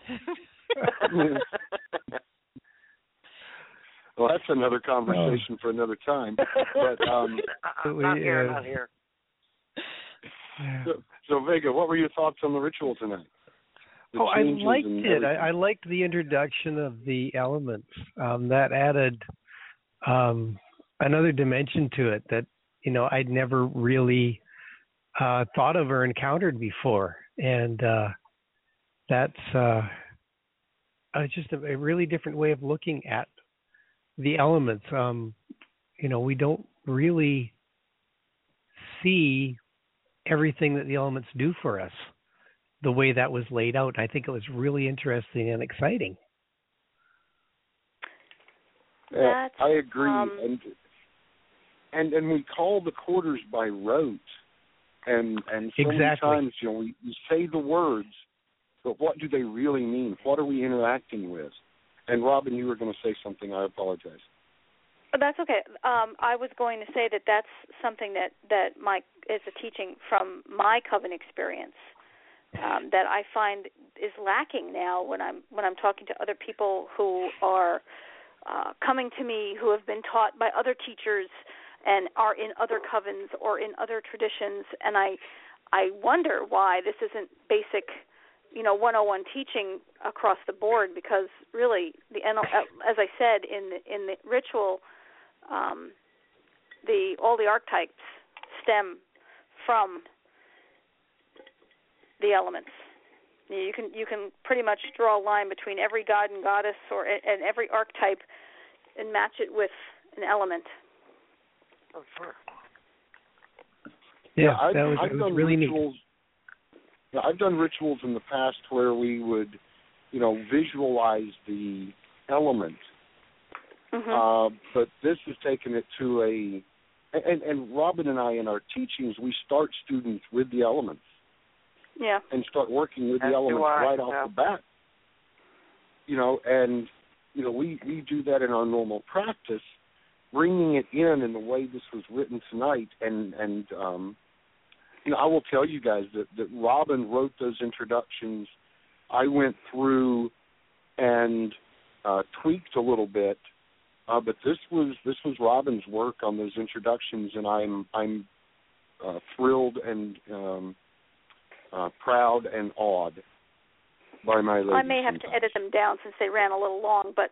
Well, that's another conversation for another time. But not here. So, Vega, what were your thoughts on the ritual tonight? I liked it. I liked the introduction of the elements. That added another dimension to it that, I'd never really thought of or encountered before. And that's just a really different way of looking at the elements. We don't really see everything that the elements do for us the way that was laid out. I think it was really interesting and exciting. I agree. And we call the quarters by rote. And so exactly. Many times, we say the words, but what do they really mean? What are we interacting with? And Robin, you were going to say something. I apologize. That's okay. I was going to say that's something that is a teaching from my coven experience that I find is lacking now when I'm talking to other people who are coming to me, who have been taught by other teachers and are in other covens or in other traditions, and I wonder why this isn't basic 101 teaching across the board, because really, as I said, in the ritual, all the archetypes stem from the elements. You can pretty much draw a line between every god and goddess and every archetype and match it with an element. Oh, sure. Yeah, that was really neat. I've done rituals in the past where we would, visualize the element. Mm-hmm. But this has taken it to and Robin and I, in our teachings, we start students with the elements. Yeah. And start working with the elements right off the bat. We do that in our normal practice, bringing it in the way this was written tonight, and I will tell you guys that Robin wrote those introductions. I went through and tweaked a little bit, but this was Robin's work on those introductions, and I'm thrilled and proud and awed. by my lady. I may have sometimes. to edit them down since they ran a little long, but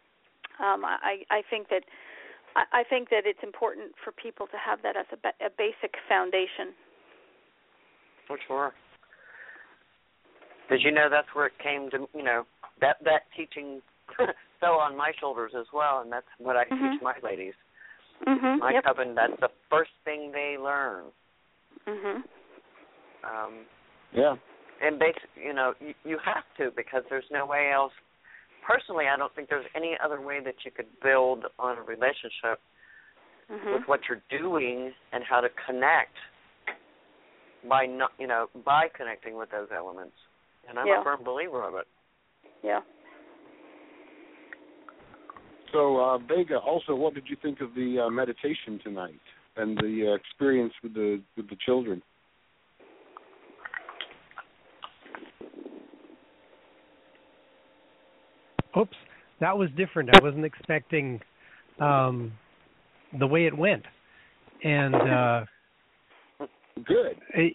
I think that it's important for people to have that as a basic foundation. For sure. Because that's where it came to, that teaching fell on my shoulders as well, and that's what I teach my ladies. My coven, that's the first thing they learn. Yeah. And basically, you have to, because there's no way else. Personally, I don't think there's any other way that you could build on a relationship with what you're doing and how to connect by connecting with those elements. And I'm a firm believer of it. Yeah. So, Vega, also, what did you think of the meditation tonight and the experience with the children? Oops, that was different. I wasn't expecting the way it went, and good.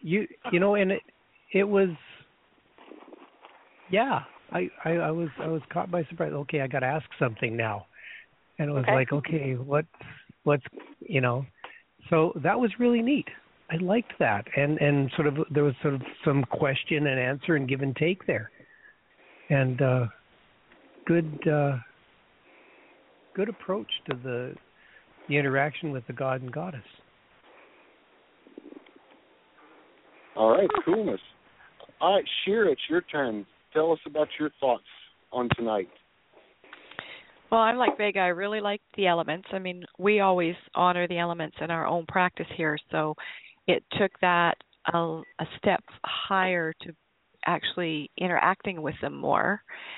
It was, yeah. I was caught by surprise. Okay, I got to ask something now, and it was like, okay, what's So that was really neat. I liked that, and sort of there was sort of some question and answer and give and take there, and good approach to the interaction with the god and goddess. All right, coolness. All right, Shira, it's your turn. Tell us about your thoughts on tonight. Well, I'm like Vega. I really like the elements. I mean, we always honor the elements in our own practice here, so it took that a step higher to actually interacting with them more.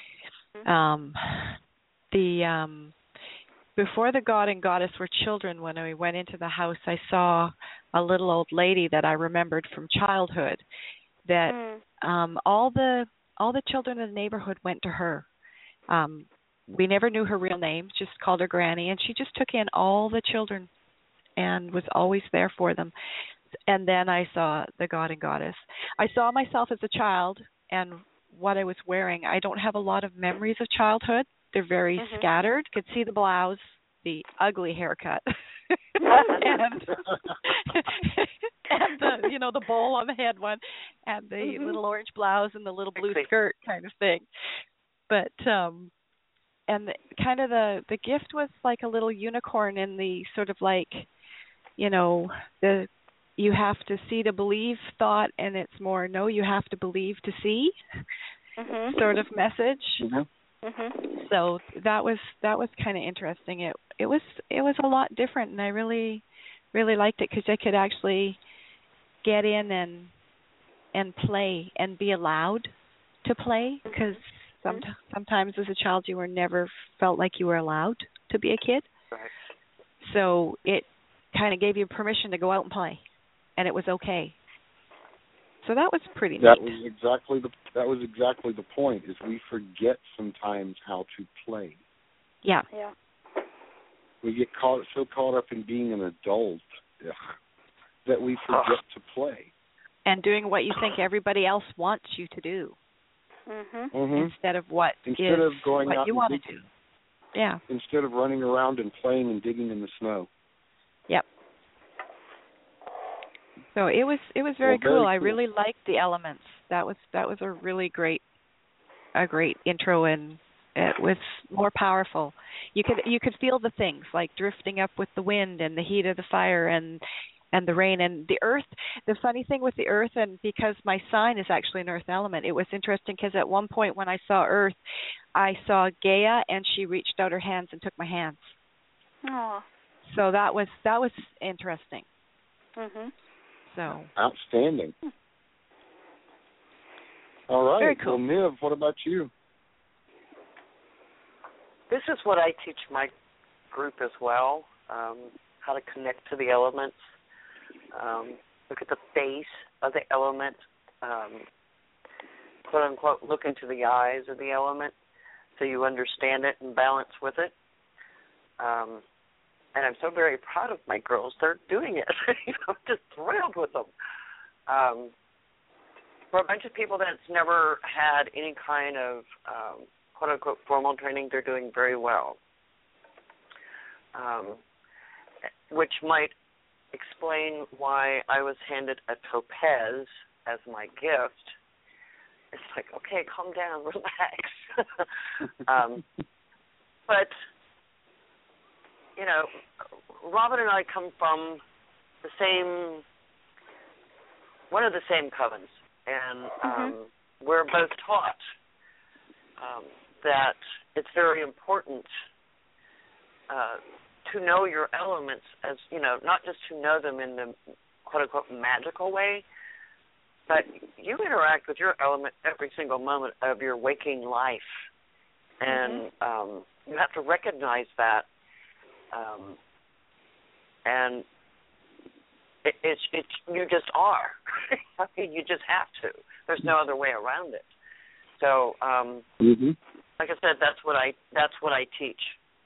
Before the god and goddess were children, when we went into the house, I saw a little old lady that I remembered from childhood. That all the children in the neighborhood went to her. We never knew her real name, just called her Granny, and she just took in all the children and was always there for them. And then I saw the god and goddess. I saw myself as a child and what I was wearing. I don't have a lot of memories of childhood. They're very scattered. Could see the blouse, the ugly haircut, and the bowl on the head one, and the little orange blouse and the little blue skirt kind of thing. But and the gift was like a little unicorn in the sort of like, the you have to see to believe thought, and it's more no, you have to believe to see sort of message. So that was kind of interesting. It was a lot different, and I really liked it because I could actually get in and play and be allowed to play, because sometimes as a child you were never felt like you were allowed to be a kid. Right. So it kind of gave you permission to go out and play, and it was okay. So that was pretty neat. That was exactly the point. Is we forget sometimes how to play. Yeah. Yeah. We get so caught up in being an adult that we forget to play. And doing what you think everybody else wants you to do. Instead of what you want to do. Yeah. Instead of running around and playing and digging in the snow. Yep. So it was very cool. Cool. I really liked the elements. That was a really great intro, and it was more powerful. You could feel the things like drifting up with the wind and the heat of the fire and the rain and the earth. The funny thing with the earth, and because my sign is actually an earth element, it was interesting because at one point when I saw earth, I saw Gaia, and she reached out her hands and took my hands. Oh. So that was interesting. So outstanding. All right. Very cool. Well, Niv, what about you? This is what I teach my group as well, how to connect to the elements. Look at the face of the element, quote unquote, look into the eyes of the element so you understand it and balance with it. And I'm so very proud of my girls. They're doing it. I'm just thrilled with them. for a bunch of people that's never had any kind of quote-unquote formal training, they're doing very well, which might explain why I was handed a topaz as my gift. It's like, okay, calm down, relax. But, you know, Robin and I come from one of the same covens, and we're both taught that it's very important to know your elements, as, you know, not just to know them in the quote-unquote magical way, but you interact with your element every single moment of your waking life, and you have to recognize that, and it's you just are. I mean, you just have to. There's no other way around it. So, like I said, that's what I teach,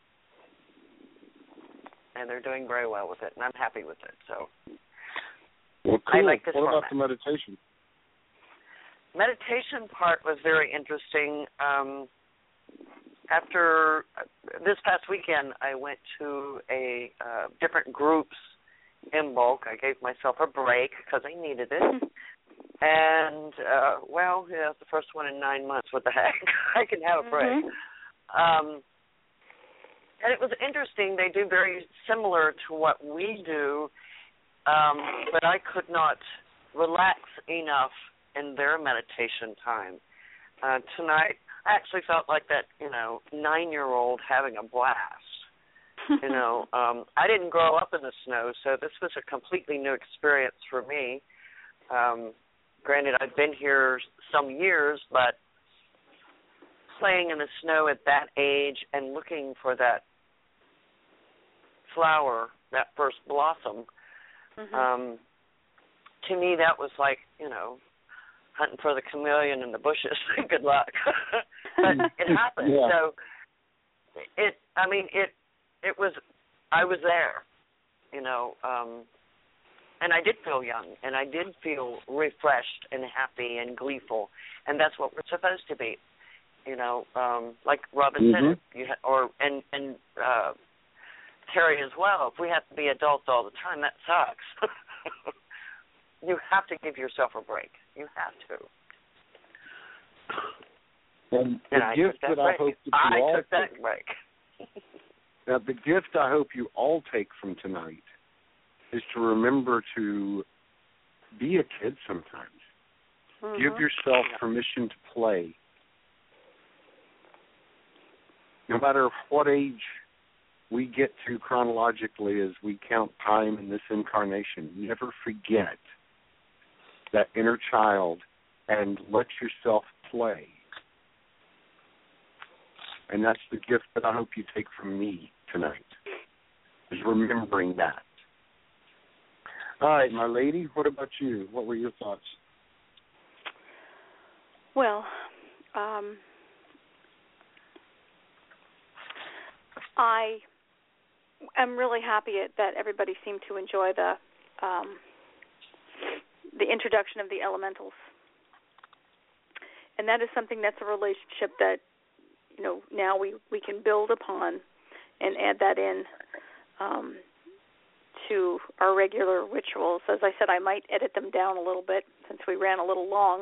and they're doing very well with it, and I'm happy with it. So, well, cool. I like this format. What about the meditation? Meditation part was very interesting. After this past weekend, I went to a different groups in bulk. I gave myself a break because I needed it. And, it's the first one in 9 months. What the heck? I can have a break. And it was interesting. They do very similar to what we do, but I could not relax enough in their meditation time. Tonight, I actually felt like that, 9-year-old having a blast. I didn't grow up in the snow, so this was a completely new experience for me. Granted, I've been here some years, but playing in the snow at that age and looking for that flower, that first blossom, to me that was like, hunting for the chameleon in the bushes. Good luck. But it happened. Yeah. So I was there, and I did feel young, and I did feel refreshed and happy and gleeful, and that's what we're supposed to be, like Robin said, and Terry as well. If we have to be adults all the time, that sucks. You have to give yourself a break. You have to. And the gift that I hope that you all took that break. Now, the gift I hope you all take from tonight is to remember to be a kid sometimes. Give yourself permission to play. No matter what age we get to chronologically as we count time in this incarnation, never forget that inner child and let yourself play. And that's the gift that I hope you take from me tonight, is remembering that. All right, my lady, what about you? What were your thoughts? Well, I am really happy that everybody seemed to enjoy the introduction of the elementals. And that is something that's a relationship that, now we can build upon and add that in to our regular rituals. As I said, I might edit them down a little bit since we ran a little long.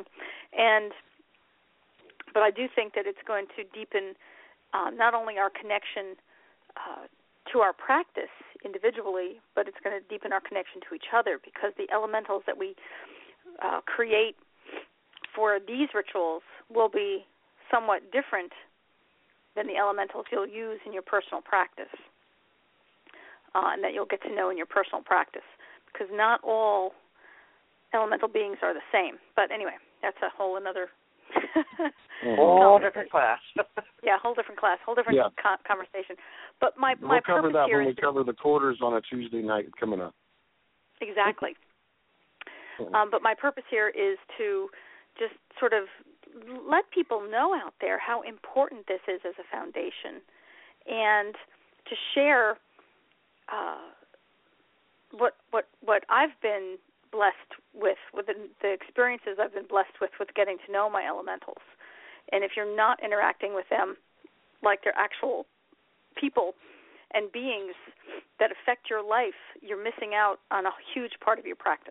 But I do think that it's going to deepen not only our connection to our practice individually, but it's going to deepen our connection to each other, because the elementals that we create for these rituals will be somewhat different than the elementals you'll use in your personal practice, and that you'll get to know in your personal practice, because not all elemental beings are the same. But anyway, that's a whole another whole different class. Yeah, whole different class, whole different conversation. But my we'll cover that here when we cover the quarters on a Tuesday night coming up. Exactly. But my purpose here is to just sort of let people know out there how important this is as a foundation, and to share what I've been blessed with the experiences I've been blessed with getting to know my elementals. And if you're not interacting with them like they're actual people and beings that affect your life, you're missing out on a huge part of your practice.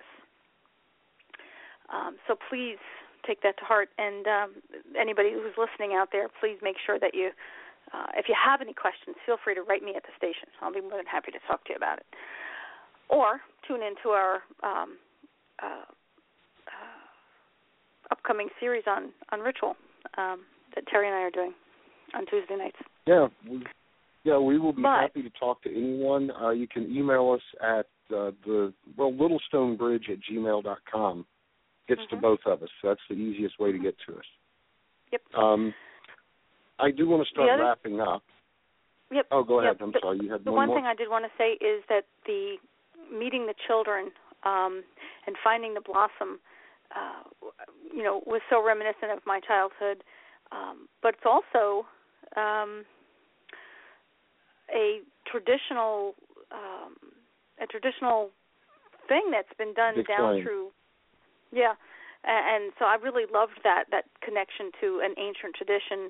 So please take that to heart. And anybody who's listening out there, please make sure that you, if you have any questions, feel free to write me at the station. I'll be more than happy to talk to you about it. Or tune into our upcoming series on ritual that Terry and I are doing on Tuesday nights. Yeah, we will be happy to talk to anyone. You can email us at littlestonebridge@gmail.com. Gets to both of us. So that's the easiest way to get to us. Yep. I do want to start wrapping up. Yep. Oh, go ahead. I'm sorry. You had the one thing I did want to say is that the meeting the children and finding the blossom, was so reminiscent of my childhood. But it's also a traditional thing that's been done down through. Yeah, and so I really loved that connection to an ancient tradition,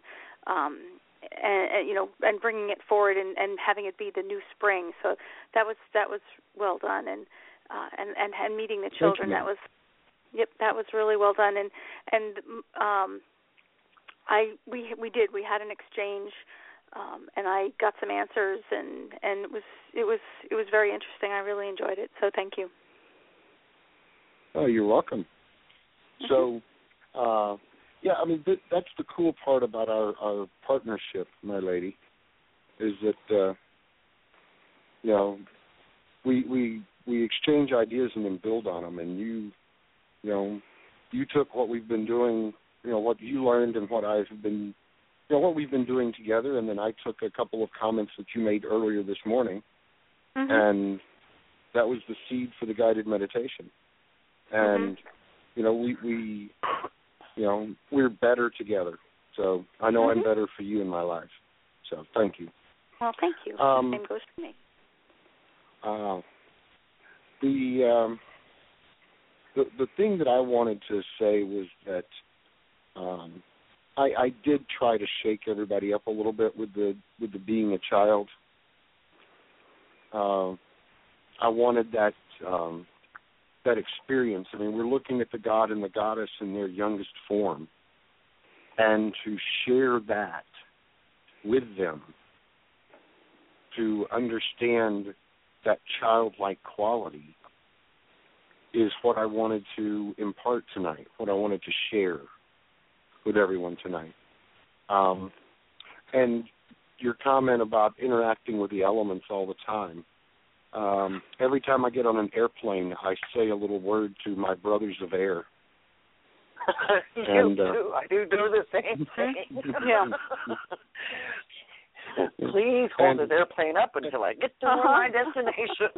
and bringing it forward and having it be the new spring. So that was well done, and meeting the children. That was really well done, and we had an exchange, and I got some answers, and it was very interesting. I really enjoyed it. So thank you. Oh, you're welcome. So, that's the cool part about our partnership, my lady, is that we exchange ideas and then build on them. And you took what we've been doing, what you learned and what I've been, what we've been doing together, and then I took a couple of comments that you made earlier this morning, and that was the seed for the guided meditation. And we're better together. So I know I'm better for you in my life. So thank you. Well, thank you. The same goes for me. The thing that I wanted to say was that I did try to shake everybody up a little bit with the being a child. I wanted that experience. I mean, we're looking at the god and the goddess in their youngest form, and to share that with them, to understand that childlike quality is what I wanted to impart tonight, what I wanted to share with everyone tonight. And your comment about interacting with the elements all the time, every time I get on an airplane, I say a little word to my brothers of air. You too. I do the same thing. Yeah. Please hold this airplane up until I get to my destination.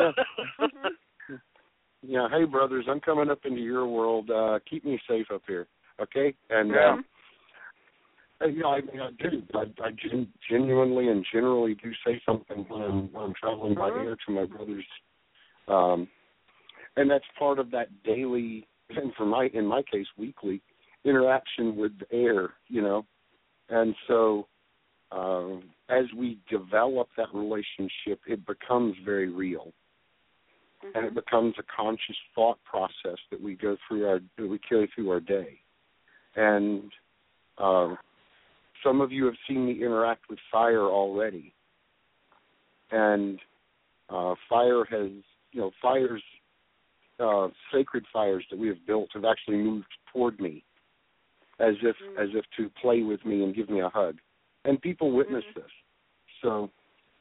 Yeah. Hey, brothers, I'm coming up into your world. Keep me safe up here, okay? And I genuinely and generally do say something when I'm traveling by air to my brothers, and that's part of that daily, and in my case, weekly interaction with the air, And so, as we develop that relationship, it becomes very real, and it becomes a conscious thought process that we go through that we carry through our day, and. Some of you have seen me interact with fire already, and fire has, fires, sacred fires that we have built have actually moved toward me, as if to play with me and give me a hug, and people witness this. So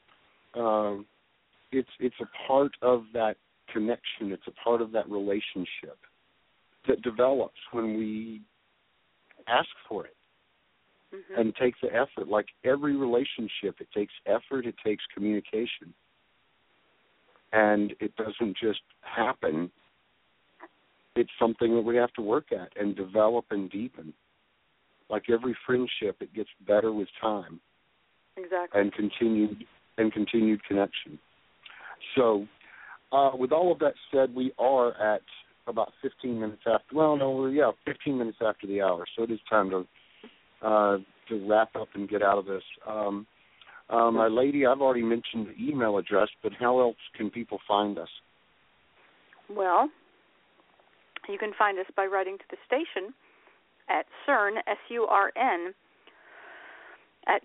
it's a part of that connection. It's a part of that relationship that develops when we ask for it. And take the effort. Like every relationship, it takes effort, it takes communication. And it doesn't just happen. It's something that we have to work at and develop and deepen. Like every friendship, it gets better with time. Exactly. And continued connection. So with all of that said, we are at about 15 minutes after. Well, no, 15 minutes after the hour. So it is time to wrap up and get out of this. My lady, I've already mentioned the email address, but how else can people find us? Well, you can find us by writing to the station at CERN, S-U-R-N, at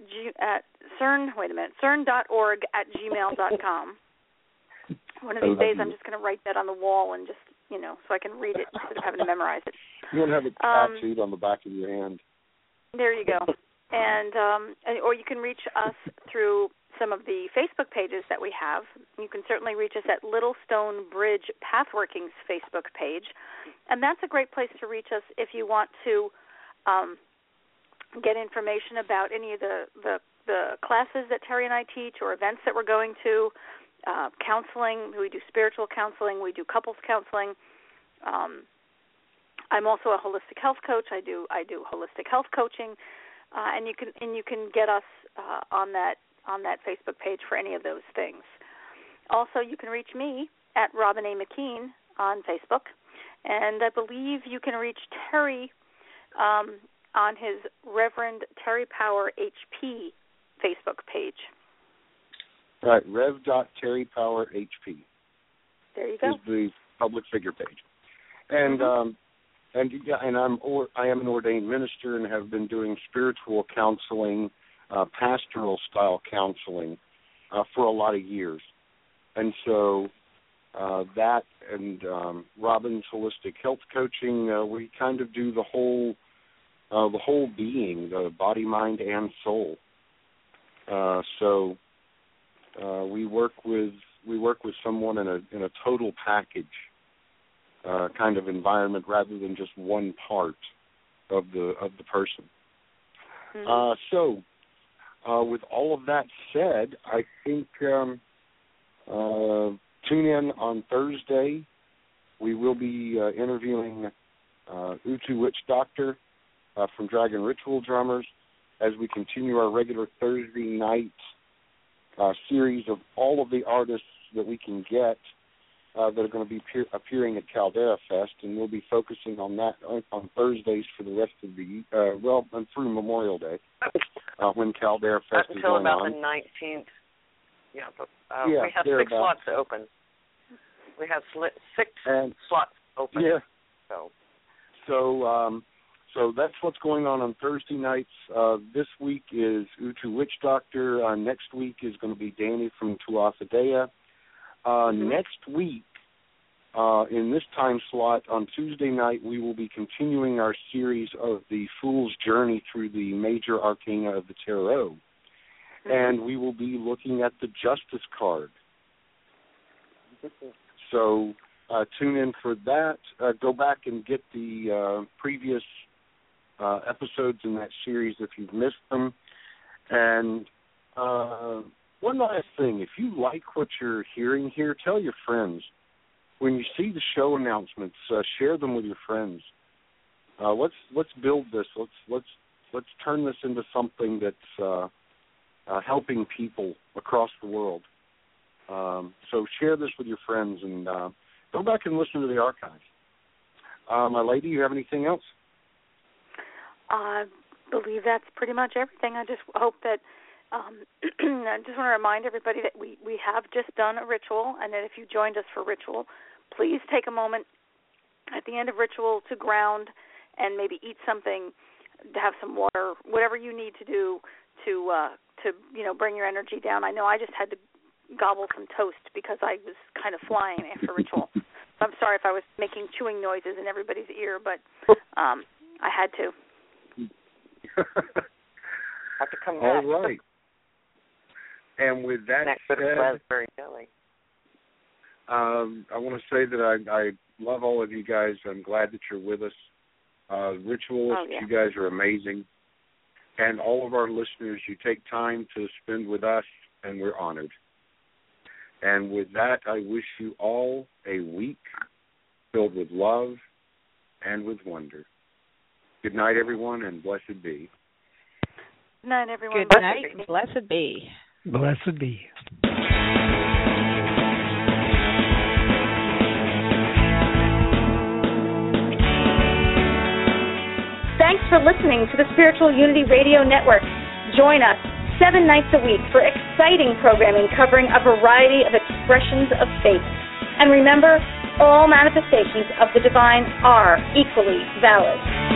CERN.org@gmail.com. One of these days I'm just going to write that on the wall and just, so I can read it instead of having to memorize it. You want to have it tattooed on the back of your hand. There you go. And or you can reach us through some of the Facebook pages that we have. You can certainly reach us at Little Stone Bridge Pathworking's Facebook page. And that's a great place to reach us if you want to get information about any of the classes that Terry and I teach or events that we're going to, counseling. We do spiritual counseling. We do couples counseling. I'm also a holistic health coach. I do holistic health coaching, and you can get us on that Facebook page for any of those things. Also, you can reach me at Robin A. McKean on Facebook, and I believe you can reach Terry on his Reverend Terry Power HP Facebook page. Right, Rev.TerryPowerHP. There you go. Is the public figure page, and I am an ordained minister and have been doing spiritual counseling, pastoral style counseling for a lot of years, and so that and Robin's holistic health coaching, we kind of do the whole being, the body, mind, and soul. So we work with someone in a total package kind of environment rather than just one part of the person. Mm-hmm. So with all of that said, I think tune in on Thursday. We will be interviewing Utu Witch Doctor from Dragon Ritual Drummers as we continue our regular Thursday night series of all of the artists that we can get that are going to be appearing at Caldera Fest, and we'll be focusing on that on Thursdays for the rest of the and through Memorial Day when Caldera Fest is going on. Until about the 19th. Yeah, but we have 6 slots open. We have 6 slots open. Yeah. So that's what's going on Thursday nights. This week is Utu Witch Doctor. Next week is going to be Danny from Tuatha Dea. Next week, in this time slot, on Tuesday night, we will be continuing our series of the Fool's Journey through the major arcana of the Tarot. And we will be looking at the Justice card. So tune in for that. Go back and get the previous episodes in that series if you've missed them. And one last thing, if you like what you're hearing here, tell your friends. When you see the show announcements, share them with your friends. Let's build this. Let's turn this into something that's helping people across the world. So share this with your friends and go back and listen to the archives. My lady, you have anything else? I believe that's pretty much everything. I just hope that I just want to remind everybody that we have just done a ritual, and that if you joined us for ritual, please take a moment at the end of ritual to ground and maybe eat something, to have some water, whatever you need to do to bring your energy down. I know I just had to gobble some toast because I was kind of flying after ritual. I'm sorry if I was making chewing noises in everybody's ear, but I had to. Have to come back. All right. And with that said, raspberry jelly. I want to say that I love all of you guys. I'm glad that you're with us. Ritualists, you guys are amazing. And all of our listeners, you take time to spend with us, and we're honored. And with that, I wish you all a week filled with love and with wonder. Good night, everyone, and blessed be. Good night, everyone. Good night. Blessed be. Blessed be. for listening to the Spiritual Unity Radio Network. Join us 7 nights a week for exciting programming covering a variety of expressions of faith. And remember, all manifestations of the divine are equally valid.